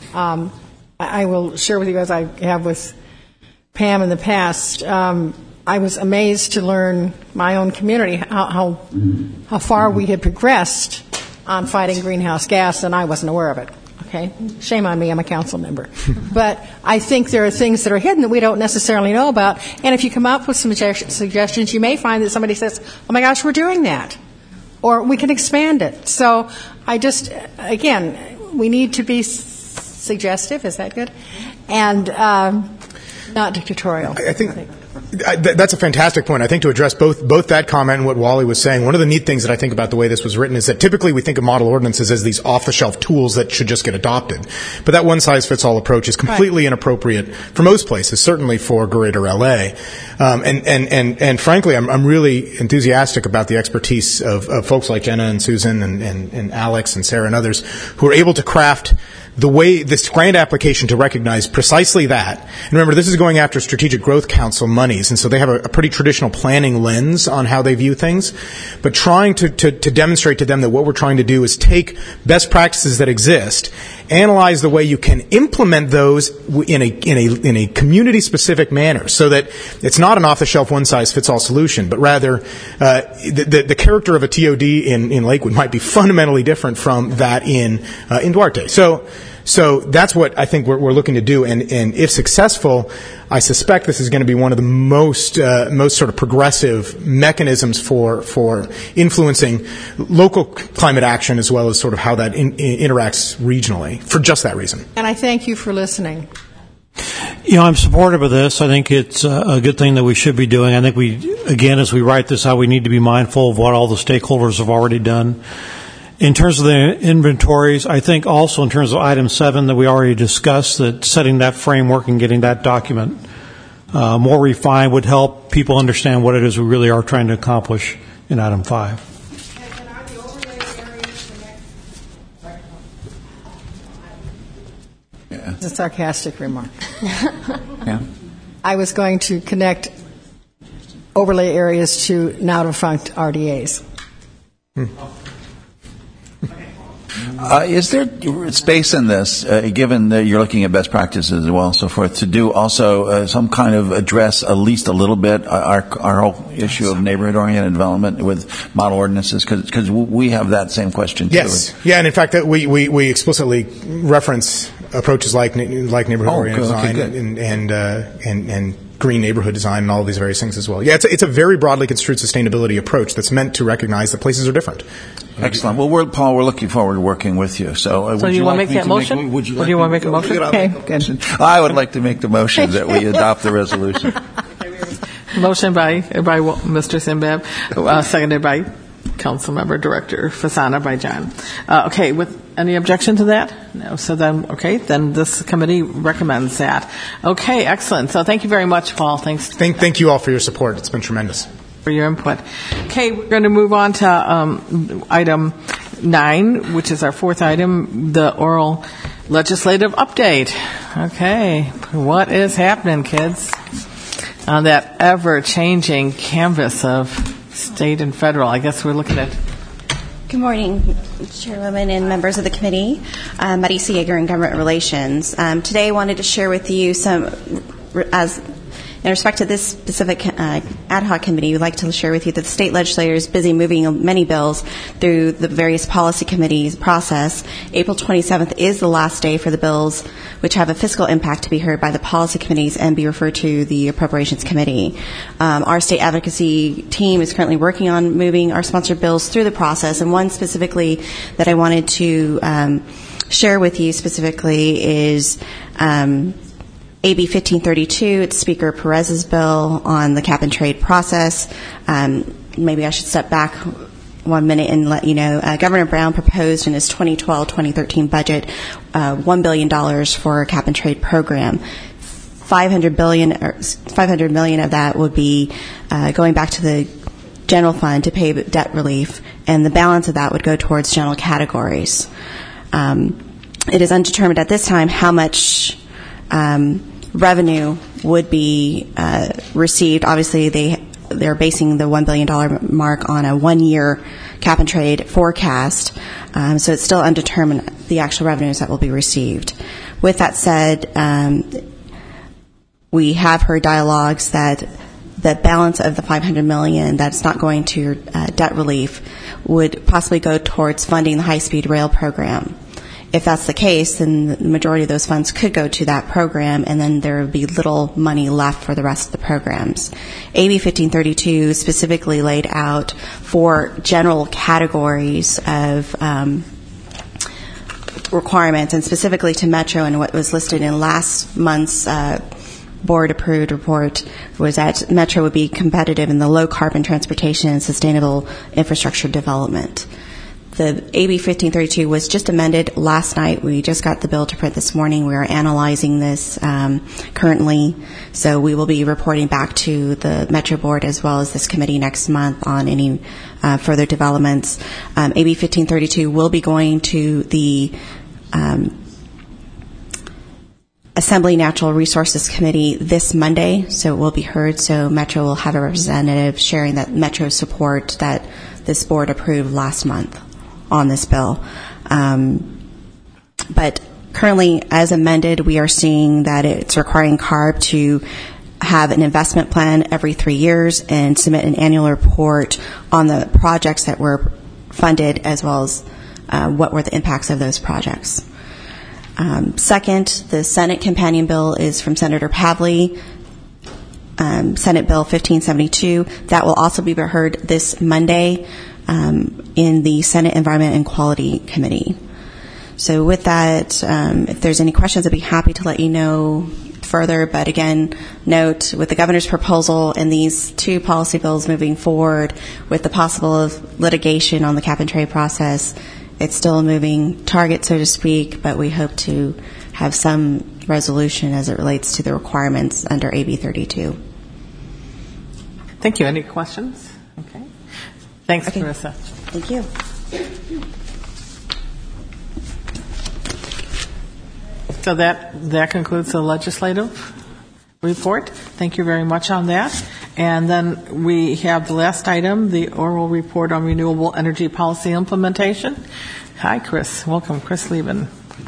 [SPEAKER 5] I will share with you, as I have with Pam in the past, I was amazed to learn my own community how far we had progressed on fighting greenhouse gas, and I wasn't aware of it. Okay, shame on me, I'm a council member. But I think there are things that are hidden that we don't necessarily know about, and if you come up with some suggestions, you may find that somebody says, oh my gosh, we're doing that, or we can expand it. So I just, again, we need to be suggestive, is that good? And not dictatorial.
[SPEAKER 8] I think that's a fantastic point. I think to address both that comment and what Wally was saying, one of the neat things that I think about the way this was written is that typically we think of model ordinances as these off-the-shelf tools that should just get adopted. But that one-size-fits-all approach is completely inappropriate for most places, certainly for Greater L.A. And frankly, I'm really enthusiastic about the expertise of folks like Jenna and Susan and Alex and Sarah and others who are able to craft the way this grant application to recognize precisely that. And remember, this is going after Strategic Growth Council monies, and so they have a pretty traditional planning lens on how they view things. But trying to demonstrate to them that what we're trying to do is take best practices that exist, analyze the way you can implement those in a community-specific manner, so that it's not an off-the-shelf one-size-fits-all solution, but rather the character of a TOD in Lakewood might be fundamentally different from that in Duarte. So that's what I think we're looking to do, and if successful, I suspect this is going to be one of the most sort of progressive mechanisms for influencing local climate action, as well as sort of how that interacts regionally, for just that reason.
[SPEAKER 5] And I thank you for listening.
[SPEAKER 6] I'm supportive of this. I think it's a good thing that we should be doing. I think as we write this out, we need to be mindful of what all the stakeholders have already done. In terms of the inventories, I think also in terms of item 7 that we already discussed, that setting that framework and getting that document more refined would help people understand what it is we really are trying to accomplish in item 5.
[SPEAKER 5] And are the overlay areas the next? It's a sarcastic remark.
[SPEAKER 9] Yeah.
[SPEAKER 5] I was going to connect overlay areas to now defunct RDAs.
[SPEAKER 9] Is there space in this, given that you're looking at best practices as well and so forth, to do also some kind of address at least a little bit our whole issue of neighborhood-oriented development with model ordinances? Because we have that same question, too.
[SPEAKER 8] Yes. Yeah, and in fact, we explicitly reference approaches like neighborhood-oriented design and green neighborhood design and all of these various things as well. Yeah, it's a very broadly construed sustainability approach that's meant to recognize that places are different.
[SPEAKER 9] Excellent. Well, Paul, we're looking forward to working with you. So
[SPEAKER 1] you want to make that motion? Would you want to make a motion?
[SPEAKER 5] Okay, good.
[SPEAKER 9] I would like to make the motion that we adopt the resolution.
[SPEAKER 1] Motion by Mr. Simbab, seconded by Councilmember Director Fasana by John. Okay, with any objection to that? No. So then this committee recommends that. Okay, excellent. So thank you very much, Paul. Thanks.
[SPEAKER 8] Thank you all for your support. It's been tremendous.
[SPEAKER 1] For your input. Okay, we're going to move on to item 9, which is our fourth item, the oral legislative update. Okay, what is happening, kids, on that ever-changing canvas of state and federal? I guess we're looking at...
[SPEAKER 12] Good morning, Chairwoman and members of the committee. Marisa Yeager in Government Relations. Today I wanted to share with you in respect to this specific ad hoc committee, we'd like to share with you that the state legislature is busy moving many bills through the various policy committees process. April 27th is the last day for the bills which have a fiscal impact to be heard by the policy committees and be referred to the appropriations committee. Our state advocacy team is currently working on moving our sponsored bills through the process, and one specifically that I wanted to share with you specifically is AB 1532, it's Speaker Perez's bill on the cap and trade process. Maybe I should step back 1 minute and let you know. Governor Brown proposed in his 2012-2013 budget $1 billion for a cap and trade program. $500 million of that would be going back to the general fund to pay debt relief, and the balance of that would go towards general categories. It is undetermined at this time how much revenue would be received. Obviously, they're basing the $1 billion mark on a one-year cap and trade forecast. So it's still undetermined the actual revenues that will be received. With that said, we have heard dialogues that the balance of the $500 million that's not going to debt relief would possibly go towards funding the high-speed rail program. If that's the case, then the majority of those funds could go to that program, and then there would be little money left for the rest of the programs. AB 1532 specifically laid out 4 general categories of requirements, and specifically to Metro, and what was listed in last month's board-approved report was that Metro would be competitive in the low-carbon transportation and sustainable infrastructure development. The AB 1532 was just amended last night. We just got the bill to print this morning. We are analyzing this currently, so we will be reporting back to the Metro Board as well as this committee next month on any further developments. AB 1532 will be going to the Assembly Natural Resources Committee this Monday, so it will be heard. So Metro will have a representative sharing that Metro support that this board approved last month on this bill. But currently, as amended, we are seeing that it's requiring CARB to have an investment plan every 3 years and submit an annual report on the projects that were funded as well as what were the impacts of those projects. Second, the Senate companion bill is from Senator Pavley, Senate Bill 1572. That will also be heard this Monday in the Senate Environment and Quality Committee. So with that, if there's any questions, I'd be happy to let you know further. But again, note, with the governor's proposal and these 2 policy bills moving forward with the possible of litigation on the cap and trade process, it's still a moving target, so to speak, but we hope to have some resolution as it relates to the requirements under AB 32.
[SPEAKER 1] Thank you. Any questions? Okay. Thanks, okay. Carissa.
[SPEAKER 12] Thank you.
[SPEAKER 1] So that concludes the legislative report. Thank you very much on that. And then we have the last item, the oral report on renewable energy policy implementation. Hi, Chris. Welcome, Chris Lieben.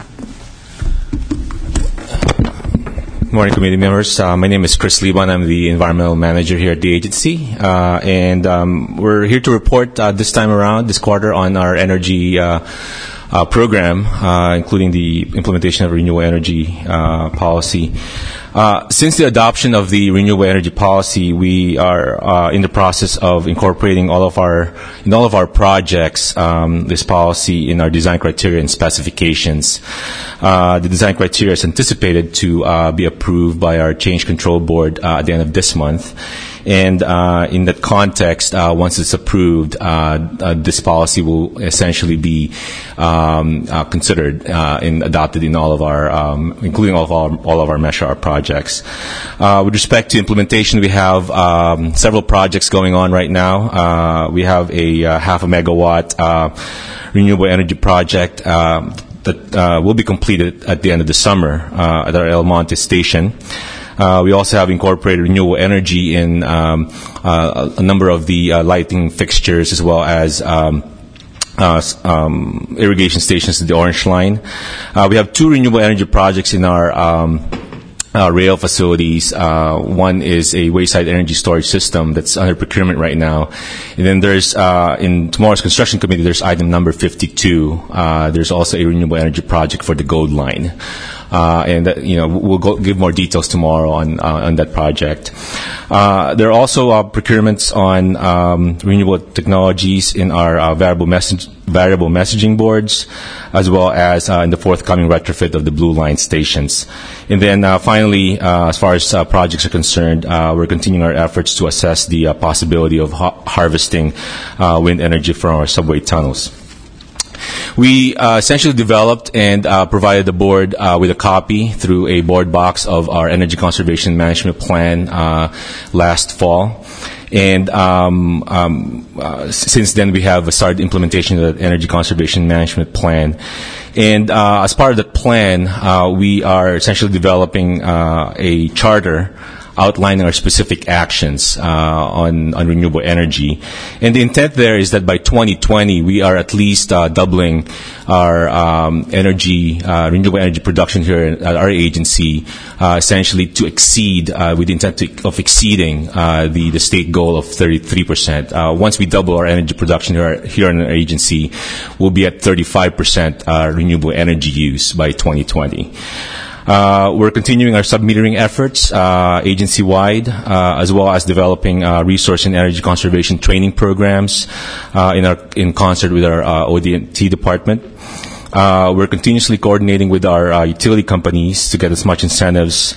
[SPEAKER 13] Good morning, committee members. My name is Chris Liban. I'm the environmental manager here at the agency. And we're here to report this time around, this quarter, on our energy program, including the implementation of renewable energy policy. Since the adoption of the renewable energy policy, we are in the process of incorporating in all of our projects this policy in our design criteria and specifications. The design criteria is anticipated to be approved by our Change Control Board at the end of this month. And in that context, once it's approved, this policy will essentially be considered and adopted in all of our, including all of our Measure R projects. With respect to implementation, we have several projects going on right now. We have a 0.5 megawatt renewable energy project that will be completed at the end of the summer at our El Monte station. We also have incorporated renewable energy in a number of the lighting fixtures as well as irrigation stations at the Orange Line. We have 2 renewable energy projects in our rail facilities. One is a wayside energy storage system that's under procurement right now. And then there's, in tomorrow's construction committee, there's item number 52. There's also a renewable energy project for the Gold Line. And we'll give more details tomorrow on that project. There are also procurements on renewable technologies in our variable messaging boards, as well as in the forthcoming retrofit of the Blue Line stations. And then finally, as far as projects are concerned, we're continuing our efforts to assess the possibility of harvesting wind energy from our subway tunnels. We essentially developed and provided the board with a copy through a board box of our Energy Conservation Management Plan last fall. And since then, we have started implementation of the Energy Conservation Management Plan. And as part of that plan, we are essentially developing a charter outlining our specific actions on renewable energy. And the intent there is that by 2020, we are at least doubling our renewable energy production here at our agency, essentially to exceed, with the intent of exceeding the state goal of 33%. Once we double our energy production here in our agency, we'll be at 35% renewable energy use by 2020. We're continuing our sub-metering efforts agency-wide, as well as developing resource and energy conservation training programs in concert with our OD&T department. We're continuously coordinating with our utility companies to get as much incentives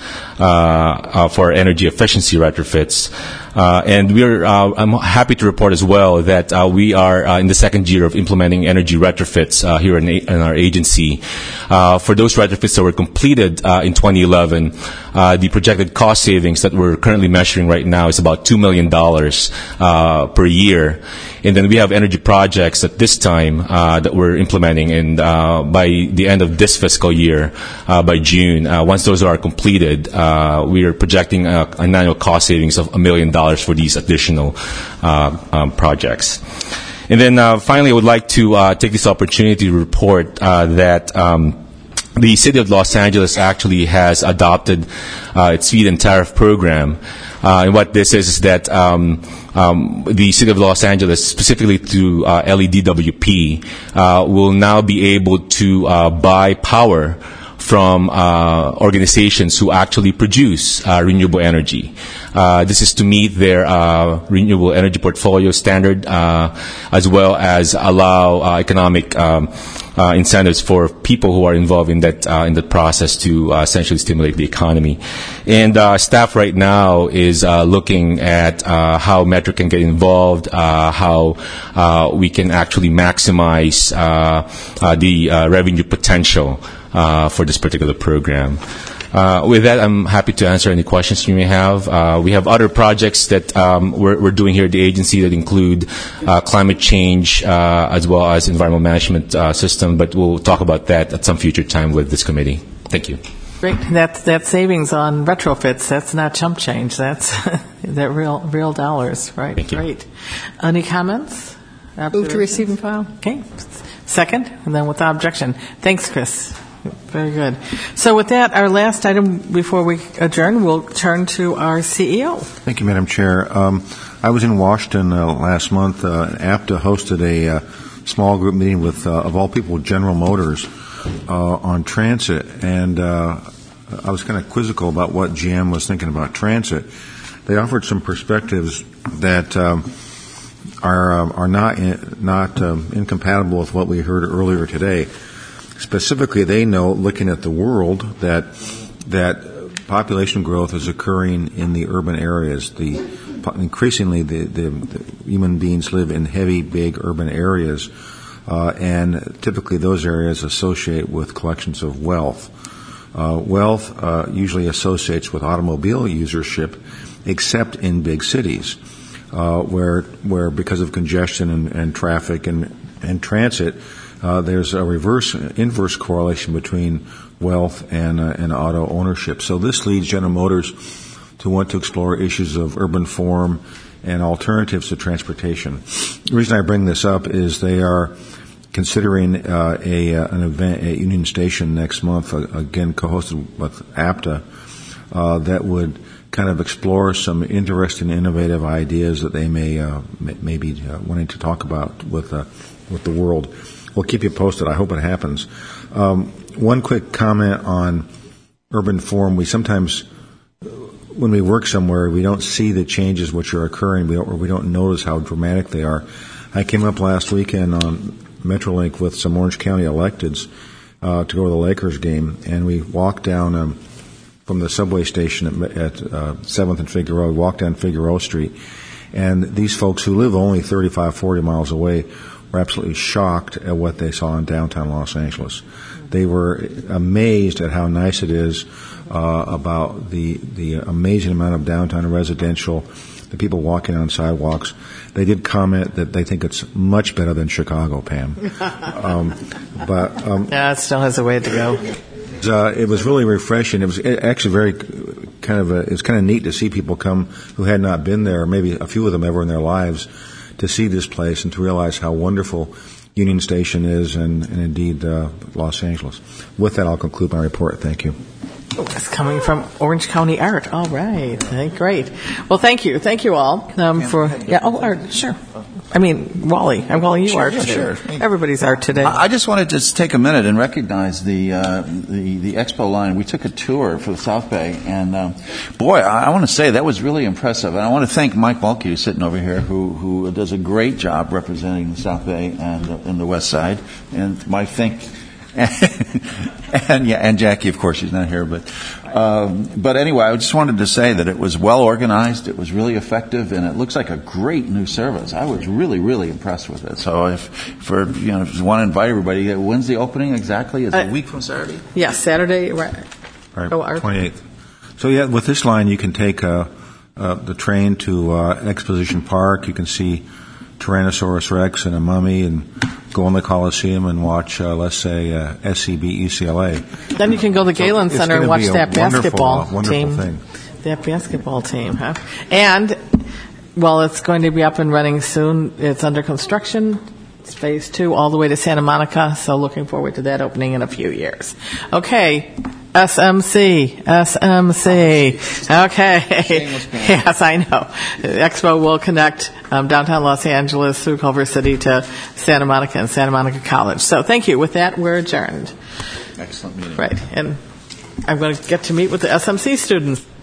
[SPEAKER 13] for energy efficiency retrofits. And I'm happy to report as well that we are in the second year of implementing energy retrofits here in our agency. For those retrofits that were completed in 2011, the projected cost savings that we're currently measuring right now is about $2 million per year. And then we have energy projects at this time that we're implementing, and by the end of this fiscal year, by June, once those are completed, we are projecting an annual cost savings of $1 million for these additional projects. And then finally, I would like to take this opportunity to report that the City of Los Angeles actually has adopted its feed-in tariff program. And what this is that the City of Los Angeles, specifically through LEDWP, will now be able to buy power from organizations who actually produce renewable energy. This is to meet their renewable energy portfolio standard, as well as allow economic incentives for people who are involved in that process to essentially stimulate the economy. And staff right now is looking at how Metro can get involved, how we can actually maximize the revenue potential for this particular program. With that, I'm happy to answer any questions you may have. We have other projects that we're doing here at the agency that include climate change as well as environmental management system, but we'll talk about that at some future time with this committee. Thank you.
[SPEAKER 1] Great. That savings on retrofits, that's not chump change. That's that real dollars, right?
[SPEAKER 13] Thank you.
[SPEAKER 1] Great. Any comments?
[SPEAKER 14] Move to receive and file.
[SPEAKER 1] Okay. Second, and then without objection. Thanks, Chris. Very good. So with that, our last item before we adjourn, we'll turn to our CEO.
[SPEAKER 7] Thank you, Madam Chair. I was in Washington last month. APTA hosted a small group meeting with, of all people, General Motors on transit. And I was kind of quizzical about what GM was thinking about transit. They offered some perspectives that are not incompatible with what we heard earlier today. Specifically, they know, looking at the world, that population growth is occurring in the urban areas. Increasingly, the human beings live in heavy, big urban areas, and typically those areas associate with collections of wealth. Wealth usually associates with automobile usership, except in big cities, where because of congestion and traffic and transit, there's a inverse correlation between wealth and auto ownership. So this leads General Motors to want to explore issues of urban form and alternatives to transportation. The reason I bring this up is they are considering an event at Union Station next month, again co-hosted with APTA, that would kind of explore some interesting, innovative ideas that they may be wanting to talk about with the world. We'll keep you posted. I hope it happens. One quick comment on urban form. We sometimes, when we work somewhere, we don't see the changes which are occurring. We don't notice how dramatic they are. I came up last weekend on Metrolink with some Orange County electeds to go to the Lakers game, and we walked down from the subway station at 7th and Figueroa. We walked down Figueroa Street, and these folks who live only 35, 40 miles away were absolutely shocked at what they saw in downtown Los Angeles. They were amazed at how nice it is, about the amazing amount of downtown residential, the people walking on sidewalks. They did comment that they think it's much better than Chicago, Pam.
[SPEAKER 1] Yeah, it still has a way to go.
[SPEAKER 7] It was really refreshing. It was actually very it's kind of neat to see people come who had not been there, maybe a few of them ever in their lives, to see this place and to realize how wonderful Union Station is and indeed Los Angeles. With that, I'll conclude my report. Thank you.
[SPEAKER 1] Oh, that's coming from Orange County Art. All right. Great. Well, thank you. Thank you all for... Yeah, Art, sure. I mean, Wally. I'm calling you Art today.
[SPEAKER 9] Sure.
[SPEAKER 1] Everybody's Art today.
[SPEAKER 9] I just wanted to take a minute and recognize the expo line. We took a tour for the South Bay, and boy, I want to say that was really impressive. And I want to thank Mike Mulkey, who's sitting over here, who does a great job representing the South Bay and the West Side. And my and Jackie, of course, she's not here, but anyway, I just wanted to say that it was well organized, it was really effective, and it looks like a great new service. I was really, really impressed with it. So if you want to invite everybody, when's the opening exactly? Is it a week from Saturday?
[SPEAKER 1] Yes, Saturday, right.
[SPEAKER 7] Right, 28th. So yeah, with this line, you can take the train to Exposition Park. You can see Tyrannosaurus Rex and a mummy, and go in the Coliseum and watch, let's say, SCB UCLA.
[SPEAKER 1] Then you can go to the Galen Center and watch that basketball team.
[SPEAKER 7] Thing.
[SPEAKER 1] That basketball team, huh? And, well, it's going to be up and running soon. It's under construction. It's phase 2 all the way to Santa Monica, so looking forward to that opening in a few years. Okay. SMC. Okay. Yes, I know. Expo will connect downtown Los Angeles through Culver City to Santa Monica and Santa Monica College. So thank you. With that, we're adjourned.
[SPEAKER 9] Excellent meeting.
[SPEAKER 1] Right. And I'm going to get to meet with the SMC students.